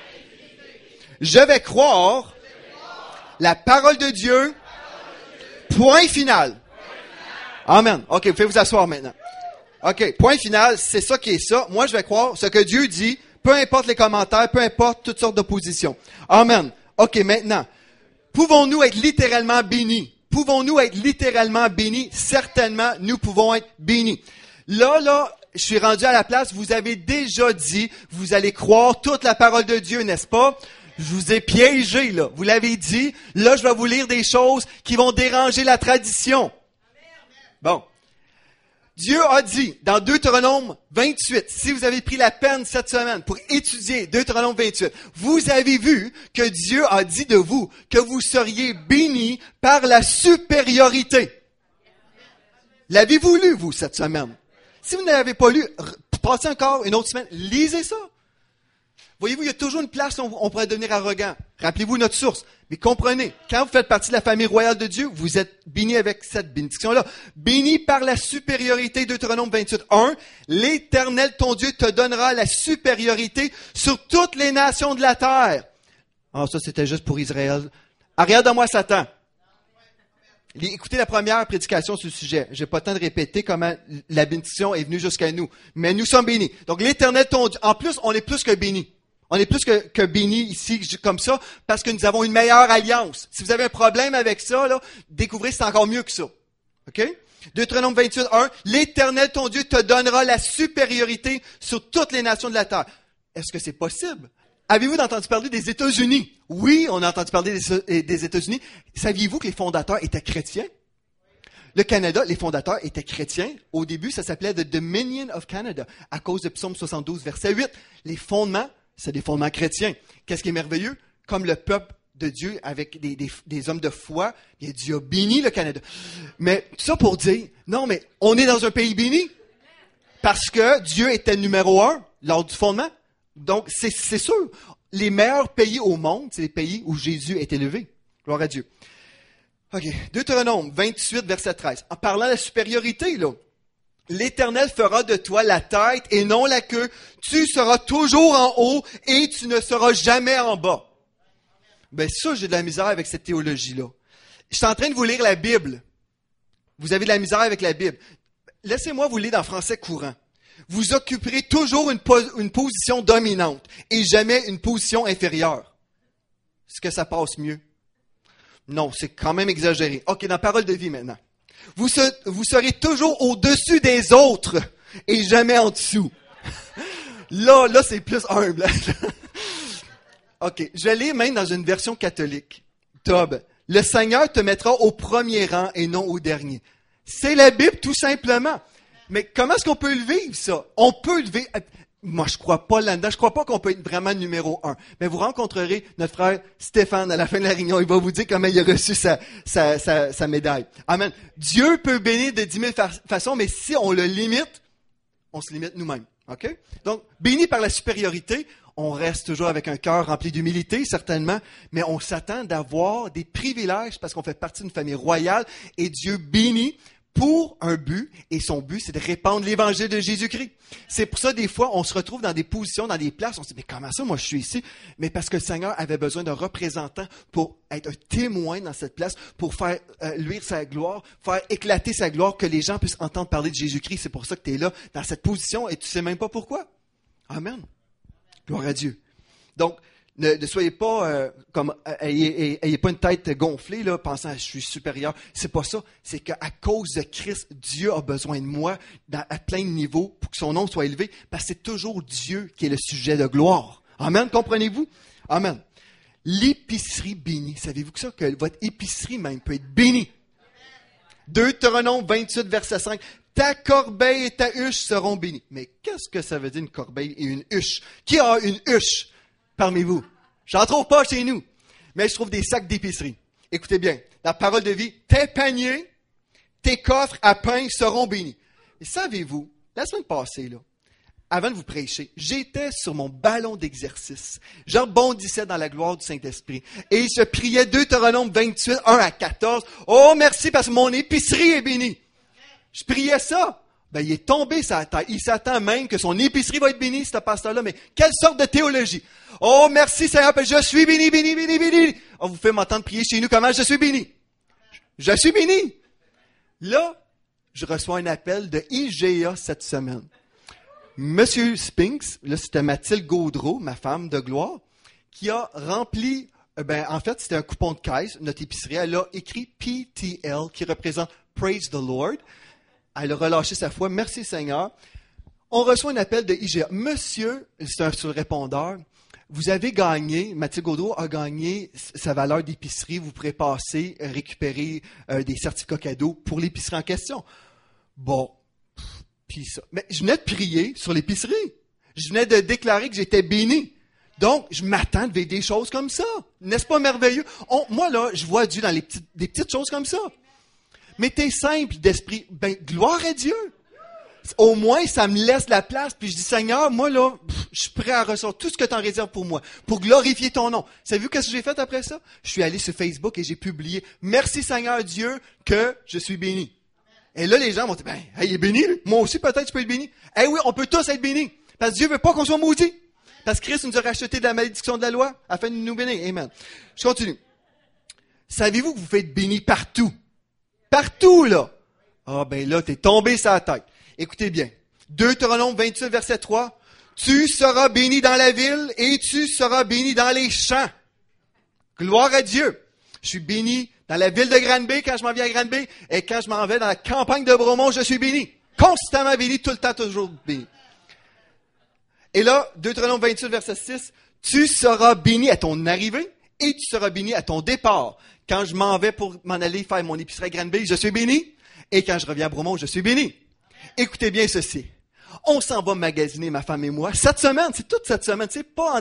Je vais croire la parole de Dieu, point final. Amen. OK, vous pouvez vous asseoir maintenant. OK, point final, c'est ça qui est ça. Moi, je vais croire ce que Dieu dit, peu importe les commentaires, peu importe toutes sortes d'oppositions. Amen. OK, maintenant, pouvons-nous être littéralement bénis? Pouvons-nous être littéralement bénis? Certainement, nous pouvons être bénis. Là, je suis rendu à la place, vous avez déjà dit, vous allez croire toute la parole de Dieu, n'est-ce pas? Je vous ai piégé, là. Vous l'avez dit. Là, je vais vous lire des choses qui vont déranger la tradition. Bon. Dieu a dit, dans Deutéronome 28, si vous avez pris la peine cette semaine pour étudier Deutéronome 28, vous avez vu que Dieu a dit de vous que vous seriez bénis par la supériorité. L'avez-vous lu, vous, cette semaine? Si vous ne l'avez pas lu, passez encore une autre semaine, lisez ça. Voyez-vous, il y a toujours une place où on pourrait devenir arrogant. Rappelez-vous notre source. Mais comprenez, quand vous faites partie de la famille royale de Dieu, vous êtes bénis avec cette bénédiction-là. Bénis par la supériorité, Deutéronome 28:1. L'Éternel, ton Dieu, te donnera la supériorité sur toutes les nations de la terre. Ah, ça, c'était juste pour Israël. Arrière de moi, Satan. Écoutez la première prédication sur le sujet. J'ai pas le temps de répéter comment la bénédiction est venue jusqu'à nous. Mais nous sommes bénis. Donc, l'Éternel, ton Dieu. En plus, on est plus que bénis. On est plus que bénis ici, comme ça, parce que nous avons une meilleure alliance. Si vous avez un problème avec ça, là, découvrez que c'est encore mieux que ça. OK? Deutéronome 28:1. L'Éternel, ton Dieu, te donnera la supériorité sur toutes les nations de la terre. Est-ce que c'est possible? Avez-vous entendu parler des États-Unis? Oui, on a entendu parler des États-Unis. Saviez-vous que les fondateurs étaient chrétiens? Le Canada, les fondateurs étaient chrétiens. Au début, ça s'appelait The Dominion of Canada, à cause de Psaume 72, verset 8. Les fondements, c'est des fondements chrétiens. Qu'est-ce qui est merveilleux? Comme le peuple de Dieu, avec des hommes de foi, bien, Dieu a béni le Canada. Mais tout ça pour dire, non, mais on est dans un pays béni, parce que Dieu était numéro 1 lors du fondement. Donc, c'est sûr, les meilleurs pays au monde, c'est les pays où Jésus est élevé. Gloire à Dieu. OK. Deutéronome 28, verset 13. En parlant de la supériorité, là. L'Éternel fera de toi la tête et non la queue. Tu seras toujours en haut et tu ne seras jamais en bas. Ben ça, j'ai de la misère avec cette théologie-là. Je suis en train de vous lire la Bible. Vous avez de la misère avec la Bible. Laissez-moi vous lire en français courant. Vous occuperez toujours une position dominante et jamais une position inférieure. Est-ce que ça passe mieux? Non, c'est quand même exagéré. OK, dans Parole de vie maintenant. Vous serez toujours au-dessus des autres et jamais en dessous. Là, c'est plus humble. OK, je vais lire même dans une version catholique. Tob, le Seigneur te mettra au premier rang et non au dernier. C'est la Bible, tout simplement. Mais comment est-ce qu'on peut le vivre, ça? On peut le vivre. Moi, je crois pas là-dedans. Je crois pas qu'on peut être vraiment numéro 1. Mais vous rencontrerez notre frère Stéphane à la fin de la réunion. Il va vous dire comment il a reçu sa médaille. Amen. Dieu peut bénir de 10 000 façons, mais si on le limite, on se limite nous-mêmes. OK? Donc, béni par la supériorité, on reste toujours avec un cœur rempli d'humilité, certainement, mais on s'attend d'avoir des privilèges parce qu'on fait partie d'une famille royale et Dieu bénit pour un but, et son but, c'est de répandre l'évangile de Jésus-Christ. C'est pour ça, des fois, on se retrouve dans des positions, dans des places, on se dit, mais comment ça, moi, je suis ici? Mais parce que le Seigneur avait besoin d'un représentant pour être un témoin dans cette place, pour faire luire sa gloire, faire éclater sa gloire, que les gens puissent entendre parler de Jésus-Christ. C'est pour ça que tu es là, dans cette position, et tu sais même pas pourquoi. Amen. Gloire à Dieu. Donc, ne soyez pas ayez pas une tête gonflée là, pensant je suis supérieur. C'est pas ça. C'est qu'à cause de Christ, Dieu a besoin de moi à plein de niveaux pour que son nom soit élevé, parce que c'est toujours Dieu qui est le sujet de gloire. Amen. Comprenez-vous? Amen. L'épicerie bénie. Savez-vous que votre épicerie même peut être bénie? Deutéronome 28, verset 5. Ta corbeille et ta huche seront bénies. Mais qu'est-ce que ça veut dire une corbeille et une huche? Qui a une huche parmi vous? J'en trouve pas chez nous. Mais je trouve des sacs d'épicerie. Écoutez bien. La parole de vie. Tes paniers, tes coffres à pain seront bénis. Et savez-vous, la semaine passée, là, avant de vous prêcher, j'étais sur mon ballon d'exercice. Je rebondissais dans la gloire du Saint-Esprit. Et je priais Deutéronome 28, 1 à 14. Oh, merci parce que mon épicerie est bénie. Je priais ça. Ben, il est tombé sa tête. Il s'attend même que son épicerie va être bénie, ce pasteur-là. Mais quelle sorte de théologie? Oh, merci Seigneur, je suis béni, béni, béni, béni. On vous fait m'entendre prier chez nous comment je suis béni. Je suis béni. Là, je reçois un appel de IGA cette semaine. Monsieur Spinks, là, c'était Mathilde Gaudreau, ma femme de gloire, qui a rempli, en fait, c'était un coupon de caisse, notre épicerie. Elle a écrit PTL, qui représente Praise the Lord. Elle a relâché sa foi. Merci Seigneur. On reçoit un appel de IGA. Monsieur, c'est sur le répondeur, vous avez gagné, Mathilde Gaudreau a gagné sa valeur d'épicerie. Vous pourrez passer, récupérer des certificats cadeaux pour l'épicerie en question. Bon, puis ça. Mais je venais de prier sur l'épicerie. Je venais de déclarer que j'étais béni. Donc, je m'attends de vivre des choses comme ça. N'est-ce pas merveilleux? Moi, là, je vois Dieu dans des petites choses comme ça. Mais t'es simple d'esprit. Ben, gloire à Dieu. Au moins, ça me laisse la place. Puis je dis, Seigneur, moi, là, je suis prêt à recevoir tout ce que tu en réserves pour moi, pour glorifier ton nom. Savez-vous qu'est-ce que j'ai fait après ça? Je suis allé sur Facebook et j'ai publié, merci Seigneur Dieu que je suis béni. Et là, les gens m'ont dit, ben, hey, il est béni, lui. Moi aussi, peut-être, je peux être béni. Eh oui, on peut tous être bénis. Parce que Dieu veut pas qu'on soit maudit. Parce que Christ nous a racheté de la malédiction de la loi afin de nous bénir. Amen. Je continue. Savez-vous que vous faites béni partout? Partout, là. Ah, ben là, t'es tombé sur la tête. Écoutez bien. Deutéronome 28, verset 3. Tu seras béni dans la ville et tu seras béni dans les champs. Gloire à Dieu. Je suis béni dans la ville de Granby quand je m'en viens à Granby et quand je m'en vais dans la campagne de Bromont, je suis béni. Constamment béni, tout le temps, toujours béni. Et là, Deutéronome 28, verset 6. Tu seras béni à ton arrivée et tu seras béni à ton départ. Quand je m'en vais pour m'en aller faire mon épicerie à Granby, je suis béni. Et quand je reviens à Bromont, je suis béni. Écoutez bien ceci. On s'en va magasiner, ma femme et moi, cette semaine, c'est toute cette semaine, c'est pas en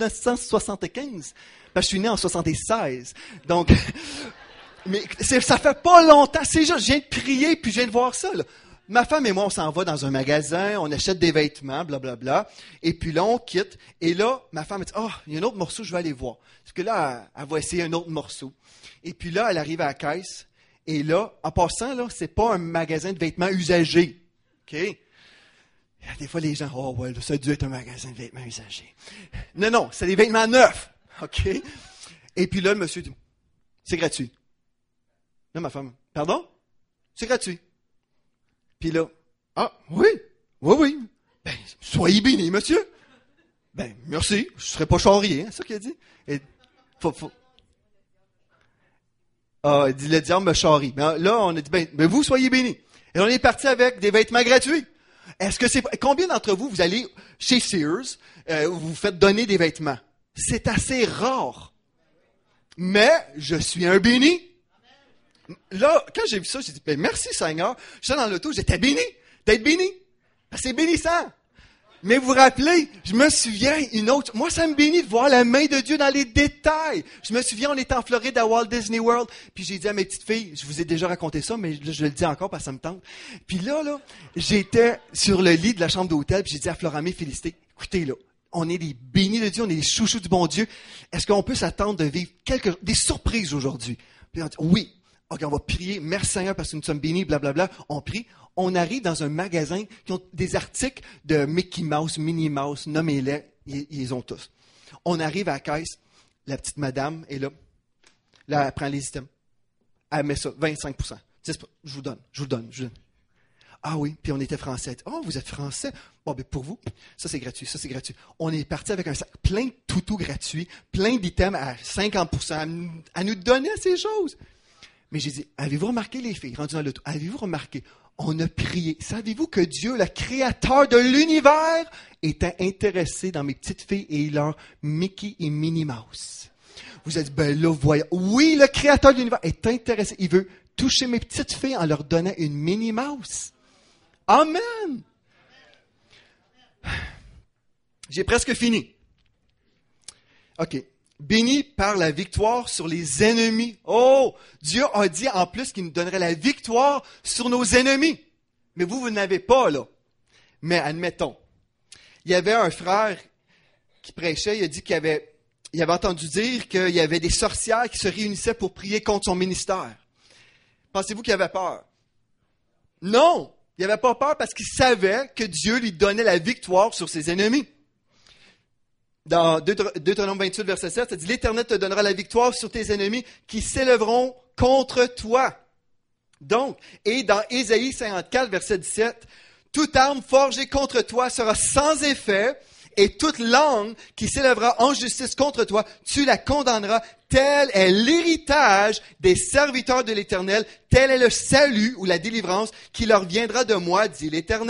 1975, parce que je suis né en 76. Donc, mais ça fait pas longtemps, c'est juste, je viens de prier, puis je viens de voir ça, là. Ma femme et moi, on s'en va dans un magasin, on achète des vêtements, blablabla, et puis là, on quitte, et là, ma femme me dit, il y a un autre morceau, je vais aller voir. Parce que là, elle va essayer un autre morceau. Et puis là, elle arrive à la caisse, et là, en passant, là, c'est pas un magasin de vêtements usagés. OK? Des fois, les gens, oh ouais, ça a dû être un magasin de vêtements usagés. Non, c'est des vêtements neufs. OK? Et puis là, le monsieur dit, c'est gratuit. Là, ma femme, pardon? C'est gratuit. Puis là, oui. Ben, soyez bénis, monsieur. Ben, merci, je serai pas charrié, hein, c'est ça qu'il a dit. Et, il dit, le diable me charrie. Mais là, on a dit, ben vous, soyez bénis. Et on est parti avec des vêtements gratuits. Est-ce que combien d'entre vous, vous allez chez Sears, vous faites donner des vêtements? C'est assez rare. Mais, je suis un béni. Là, quand j'ai vu ça, j'ai dit, ben, merci Seigneur. J'étais dans l'auto, j'étais béni. D'être béni. Parce que c'est bénissant. Mais vous vous rappelez, je me souviens, moi ça me bénit de voir la main de Dieu dans les détails. Je me souviens, on était en Floride à Walt Disney World, puis j'ai dit à mes petites filles, je vous ai déjà raconté ça, mais je le dis encore parce que ça me tente. Puis là, j'étais sur le lit de la chambre d'hôtel, puis j'ai dit à Floramé, Félicité, écoutez là, on est des bénis de Dieu, on est des chouchous du bon Dieu. Est-ce qu'on peut s'attendre de vivre des surprises aujourd'hui? Puis on dit, oui. OK, on va prier, merci Seigneur parce que nous sommes bénis, blablabla. On prie. On arrive dans un magasin qui ont des articles de Mickey Mouse, Minnie Mouse, nommez-les, ils ont tous. On arrive à la caisse, la petite madame est là. Là, elle prend les items. Elle met ça, 25%. 10%. Je vous donne. Ah oui, puis on était français. Oh, vous êtes français? Bon, ben pour vous, ça c'est gratuit. On est parti avec un sac plein de toutous gratuits, plein d'items à 50%. Elle nous donnait ces choses. Mais j'ai dit, avez-vous remarqué les filles, rendues dans l'auto, avez-vous remarqué, on a prié. Savez-vous que Dieu, le créateur de l'univers, était intéressé dans mes petites filles et leur Mickey et Minnie Mouse? Vous êtes dit, ben là, voyons. Oui, le créateur de l'univers est intéressé. Il veut toucher mes petites filles en leur donnant une Minnie Mouse. Amen! J'ai presque fini. OK. Béni par la victoire sur les ennemis. Oh! Dieu a dit en plus qu'il nous donnerait la victoire sur nos ennemis. Mais vous n'avez pas, là. Mais admettons, il y avait un frère qui prêchait, il a dit qu'il avait entendu dire qu'il y avait des sorcières qui se réunissaient pour prier contre son ministère. Pensez-vous qu'il avait peur? Non! Il n'avait pas peur parce qu'il savait que Dieu lui donnait la victoire sur ses ennemis. Dans Deutéronome 28, verset 7, ça dit « L'Éternel te donnera la victoire sur tes ennemis qui s'élèveront contre toi. » Donc, et dans Ésaïe 54, verset 17, « Toute arme forgée contre toi sera sans effet, et toute langue qui s'élèvera en justice contre toi, tu la condamneras. Tel est l'héritage des serviteurs de l'Éternel, tel est le salut ou la délivrance qui leur viendra de moi, dit l'Éternel. »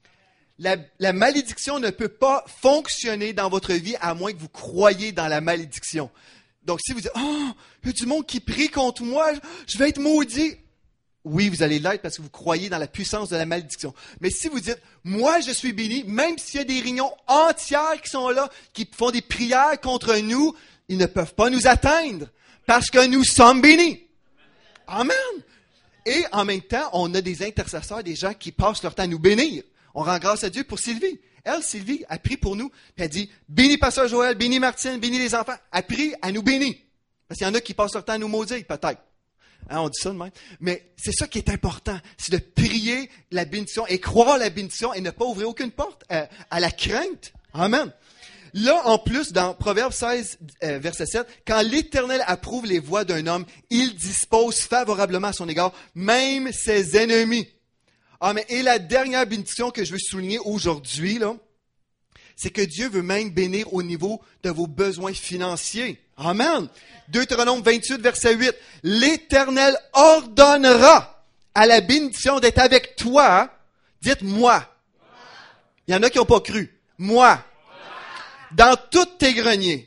La malédiction ne peut pas fonctionner dans votre vie à moins que vous croyiez dans la malédiction. Donc, si vous dites, « Oh, il y a du monde qui prie contre moi, je vais être maudit. » Oui, vous allez l'être parce que vous croyez dans la puissance de la malédiction. Mais si vous dites, « Moi, je suis béni, même s'il y a des réunions entières qui sont là, qui font des prières contre nous, ils ne peuvent pas nous atteindre parce que nous sommes bénis. » Amen. Et en même temps, on a des intercesseurs, des gens qui passent leur temps à nous bénir. On rend grâce à Dieu pour Sylvie. Elle, Sylvie, a prié pour nous. Puis elle dit, bénis Pasteur Joël, bénis Martine, bénis les enfants. Elle prie à nous bénir. Parce qu'il y en a qui passent leur temps à nous maudire, peut-être. Hein, on dit ça de même. Mais c'est ça qui est important. C'est de prier la bénédiction et croire la bénédiction et ne pas ouvrir aucune porte à la crainte. Amen. Là, en plus, dans Proverbe 16, verset 7, quand l'Éternel approuve les voies d'un homme, il dispose favorablement à son égard, même ses ennemis. Ah, mais et la dernière bénédiction que je veux souligner aujourd'hui, là, c'est que Dieu veut même bénir au niveau de vos besoins financiers. Amen. Deutéronome 28, verset 8. L'Éternel ordonnera à la bénédiction d'être avec toi. Dites moi. Il y en a qui n'ont pas cru. Moi. Dans toutes tes greniers.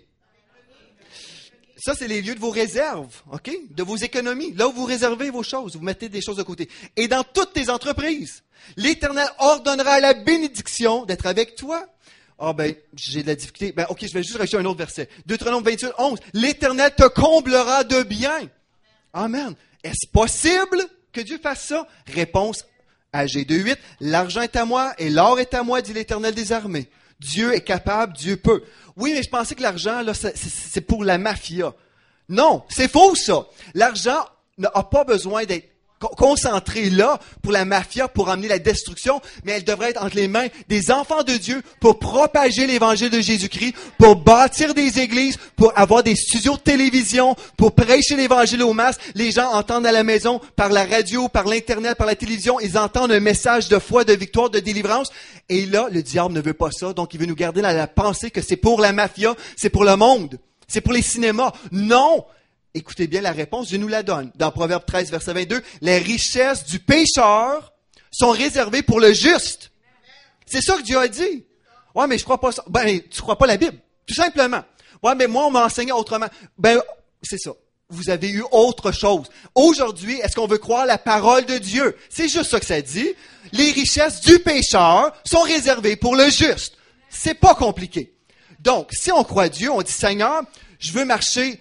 Ça, c'est les lieux de vos réserves, OK? De vos économies. Là où vous réservez vos choses, vous mettez des choses de côté. Et dans toutes tes entreprises, l'Éternel ordonnera à la bénédiction d'être avec toi. Ah ben, j'ai de la difficulté. Ben, OK, je vais juste rajouter un autre verset. Deutéronome 28, 11. L'Éternel te comblera de biens. Amen. Est-ce possible que Dieu fasse ça? Réponse Agé 2.8. L'argent est à moi et l'or est à moi, dit l'Éternel des armées. Dieu est capable, Dieu peut. Oui, mais je pensais que l'argent, là, c'est pour la mafia. Non, c'est faux, ça. L'argent n'a pas besoin d'être concentré là pour la mafia, pour amener la destruction, mais elle devrait être entre les mains des enfants de Dieu pour propager l'évangile de Jésus-Christ, pour bâtir des églises, pour avoir des studios de télévision, pour prêcher l'évangile aux masses. Les gens entendent à la maison, par la radio, par l'Internet, par la télévision, ils entendent un message de foi, de victoire, de délivrance. Et là, le diable ne veut pas ça, donc il veut nous garder dans la pensée que c'est pour la mafia, c'est pour le monde, c'est pour les cinémas. Non! Écoutez bien la réponse, Dieu nous la donne. Dans Proverbe 13, verset 22, les richesses du pécheur sont réservées pour le juste. C'est ça que Dieu a dit. Ouais, mais je crois pas ça. Ben, tu crois pas la Bible. Tout simplement. Ouais, mais moi, on m'a enseigné autrement. Ben, c'est ça. Vous avez eu autre chose. Aujourd'hui, est-ce qu'on veut croire la parole de Dieu? C'est juste ça que ça dit. Les richesses du pécheur sont réservées pour le juste. C'est pas compliqué. Donc, si on croit Dieu, on dit, Seigneur, je veux marcher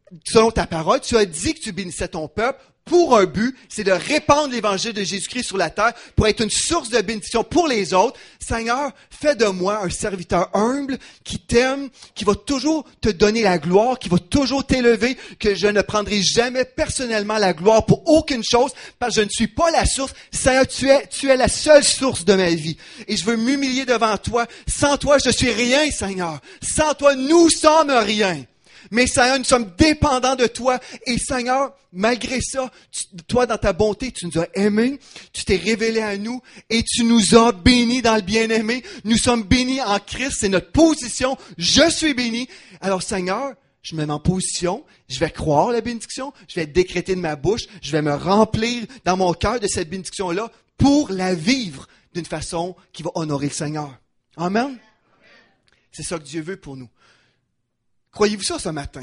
selon ta parole, tu as dit que tu bénissais ton peuple pour un but, c'est de répandre l'évangile de Jésus-Christ sur la terre pour être une source de bénédiction pour les autres. Seigneur, fais de moi un serviteur humble qui t'aime, qui va toujours te donner la gloire, qui va toujours t'élever, que je ne prendrai jamais personnellement la gloire pour aucune chose parce que je ne suis pas la source. Seigneur, tu es la seule source de ma vie. Et je veux m'humilier devant toi. Sans toi, je suis rien, Seigneur. Sans toi, nous sommes rien. Mais Seigneur, nous sommes dépendants de toi. Et Seigneur, malgré ça, toi, dans ta bonté, tu nous as aimés, tu t'es révélé à nous et tu nous as bénis dans le bien-aimé. Nous sommes bénis en Christ, c'est notre position. Je suis béni. Alors Seigneur, je me mets en position, je vais croire la bénédiction, je vais décréter de ma bouche, je vais me remplir dans mon cœur de cette bénédiction-là pour la vivre d'une façon qui va honorer le Seigneur. Amen. C'est ça que Dieu veut pour nous. Croyez-vous ça ce matin?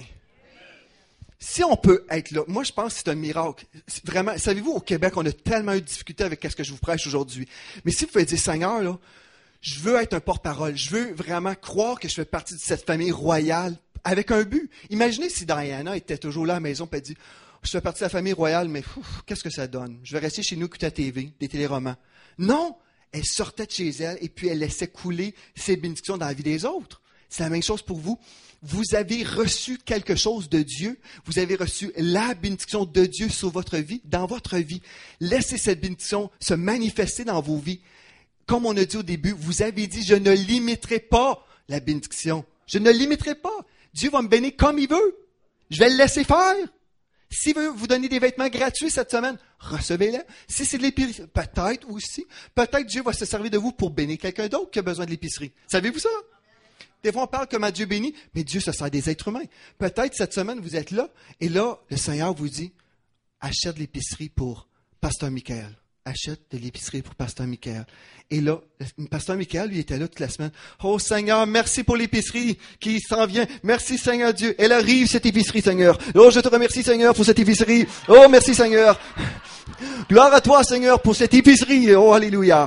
Si on peut être là, moi je pense que c'est un miracle. Vraiment, savez-vous, au Québec, on a tellement eu de difficultés avec ce que je vous prêche aujourd'hui. Mais si vous pouvez dire, Seigneur, là, je veux être un porte-parole, je veux vraiment croire que je fais partie de cette famille royale avec un but. Imaginez si Diana était toujours là à la maison et elle dit, je fais partie de la famille royale, mais qu'est-ce que ça donne? Je vais rester chez nous écouter la TV, des téléromans. Non! Elle sortait de chez elle et puis elle laissait couler ses bénédictions dans la vie des autres. C'est la même chose pour vous. Vous avez reçu quelque chose de Dieu. Vous avez reçu la bénédiction de Dieu sur votre vie, dans votre vie. Laissez cette bénédiction se manifester dans vos vies. Comme on a dit au début, vous avez dit, je ne limiterai pas la bénédiction. Je ne limiterai pas. Dieu va me bénir comme il veut. Je vais le laisser faire. S'il veut vous donner des vêtements gratuits cette semaine, recevez-les. Si c'est de l'épicerie, peut-être aussi. Peut-être Dieu va se servir de vous pour bénir quelqu'un d'autre qui a besoin de l'épicerie. Savez-vous ça? Des fois, on parle comme à Dieu béni, mais Dieu se sert des êtres humains. Peut-être cette semaine, vous êtes là, et là, le Seigneur vous dit, achète de l'épicerie pour Pasteur Michael. Achète de l'épicerie pour Pasteur Michael. Et là, Pasteur Michael, lui, était là toute la semaine. Oh Seigneur, merci pour l'épicerie qui s'en vient. Merci Seigneur Dieu. Elle arrive, cette épicerie, Seigneur. Oh, je te remercie, Seigneur, pour cette épicerie. Oh, merci Seigneur. Gloire à toi, Seigneur, pour cette épicerie. Oh, alléluia.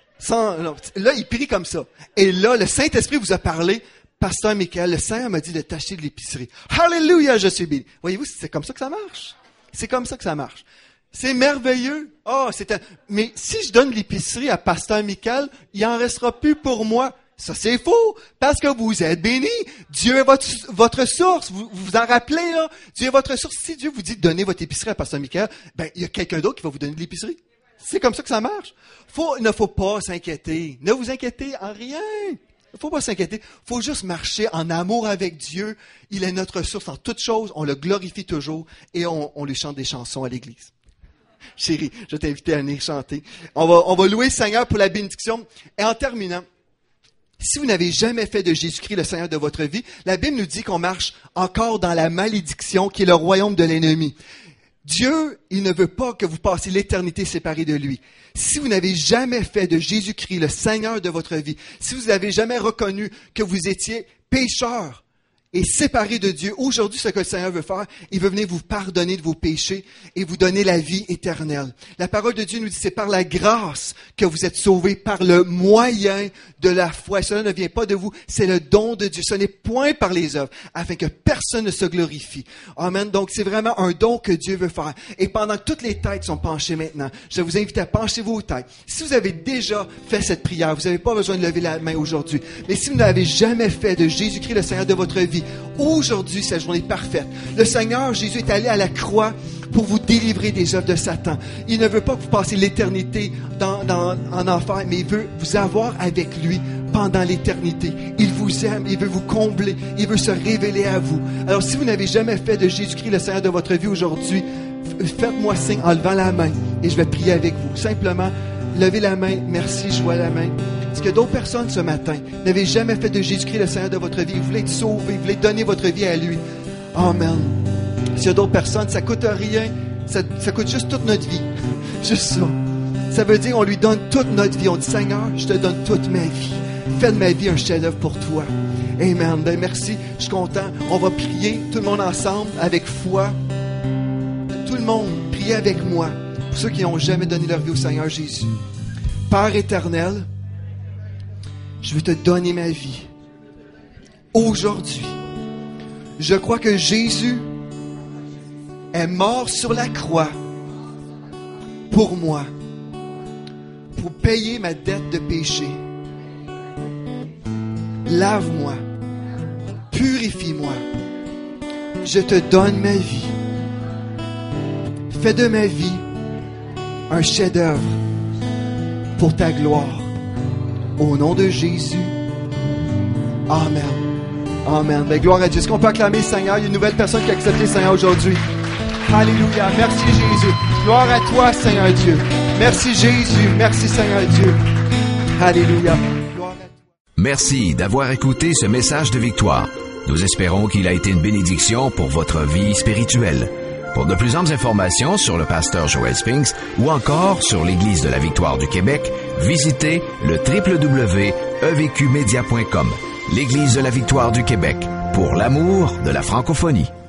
Là, il prie comme ça. Et là, le Saint-Esprit vous a parlé. Pasteur Michael, le Seigneur m'a dit de t'acheter de l'épicerie. Alléluia, je suis béni. Voyez-vous, c'est comme ça que ça marche. C'est comme ça que ça marche. C'est merveilleux. Mais si je donne l'épicerie à Pasteur Michael, il en restera plus pour moi. Ça, c'est faux. Parce que vous êtes bénis. Dieu est votre source. Vous vous en rappelez, là? Dieu est votre source. Si Dieu vous dit de donner votre épicerie à Pasteur Michael, il y a quelqu'un d'autre qui va vous donner de l'épicerie. C'est comme ça que ça marche. Il ne faut pas s'inquiéter. Ne vous inquiétez en rien. Il ne faut pas s'inquiéter. Il faut juste marcher en amour avec Dieu. Il est notre source en toutes choses. On le glorifie toujours et on lui chante des chansons à l'église. Chérie, je t'invite à venir chanter. On va louer le Seigneur pour la bénédiction. Et en terminant, si vous n'avez jamais fait de Jésus-Christ le Seigneur de votre vie, la Bible nous dit qu'on marche encore dans la malédiction qui est le royaume de l'ennemi. Dieu, il ne veut pas que vous passiez l'éternité séparée de lui. Si vous n'avez jamais fait de Jésus-Christ le Seigneur de votre vie, si vous n'avez jamais reconnu que vous étiez pécheur et séparé de Dieu, aujourd'hui, ce que le Seigneur veut faire, il veut venir vous pardonner de vos péchés et vous donner la vie éternelle. La parole de Dieu nous dit, c'est par la grâce que vous êtes sauvés, par le moyen de la foi. Cela ne vient pas de vous, c'est le don de Dieu. Ce n'est point par les œuvres, afin que personne ne se glorifie. Amen. Donc, c'est vraiment un don que Dieu veut faire. Et pendant que toutes les têtes sont penchées maintenant, je vous invite à pencher vos têtes. Si vous avez déjà fait cette prière, vous n'avez pas besoin de lever la main aujourd'hui. Mais si vous n'avez jamais fait de Jésus-Christ le Seigneur de votre vie, aujourd'hui, c'est la journée parfaite. Le Seigneur Jésus est allé à la croix pour vous délivrer des œuvres de Satan. Il ne veut pas que vous passiez l'éternité en enfer, mais il veut vous avoir avec lui pendant l'éternité. Il vous aime, il veut vous combler, il veut se révéler à vous. Alors, si vous n'avez jamais fait de Jésus-Christ le Seigneur de votre vie aujourd'hui, faites-moi signe en levant la main et je vais prier avec vous. Simplement, levez la main. Merci, je vois la main. Est-ce qu'il y a d'autres personnes ce matin n'avaient jamais fait de Jésus-Christ le Seigneur de votre vie? Vous voulez être sauvés, vous voulez donner votre vie à lui. Amen. S'il y a d'autres personnes, ça coûte rien. Ça coûte juste toute notre vie. Juste ça. Ça veut dire on lui donne toute notre vie. On dit, Seigneur, je te donne toute ma vie. Fais de ma vie un chef-d'œuvre pour toi. Amen. Merci. Je suis content. On va prier tout le monde ensemble avec foi. Tout le monde, priez avec moi. Pour ceux qui n'ont jamais donné leur vie au Seigneur Jésus. Père éternel, je veux te donner ma vie. Aujourd'hui, je crois que Jésus est mort sur la croix pour moi, pour payer ma dette de péché. Lave-moi, purifie-moi. Je te donne ma vie. Fais de ma vie un chef-d'œuvre pour ta gloire. Au nom de Jésus. Amen. Amen. Ben, gloire à Dieu. Est-ce qu'on peut acclamer le Seigneur? Il y a une nouvelle personne qui a accepté le Seigneur aujourd'hui. Alléluia. Merci Jésus. Gloire à toi, Seigneur Dieu. Merci Jésus. Merci Seigneur Dieu. Alléluia. Gloire à toi. Merci d'avoir écouté ce message de victoire. Nous espérons qu'il a été une bénédiction pour votre vie spirituelle. Pour de plus amples informations sur le pasteur Joel Spinks ou encore sur l'Église de la Victoire du Québec, visitez le www.evqmedia.com. L'Église de la Victoire du Québec, pour l'amour de la francophonie.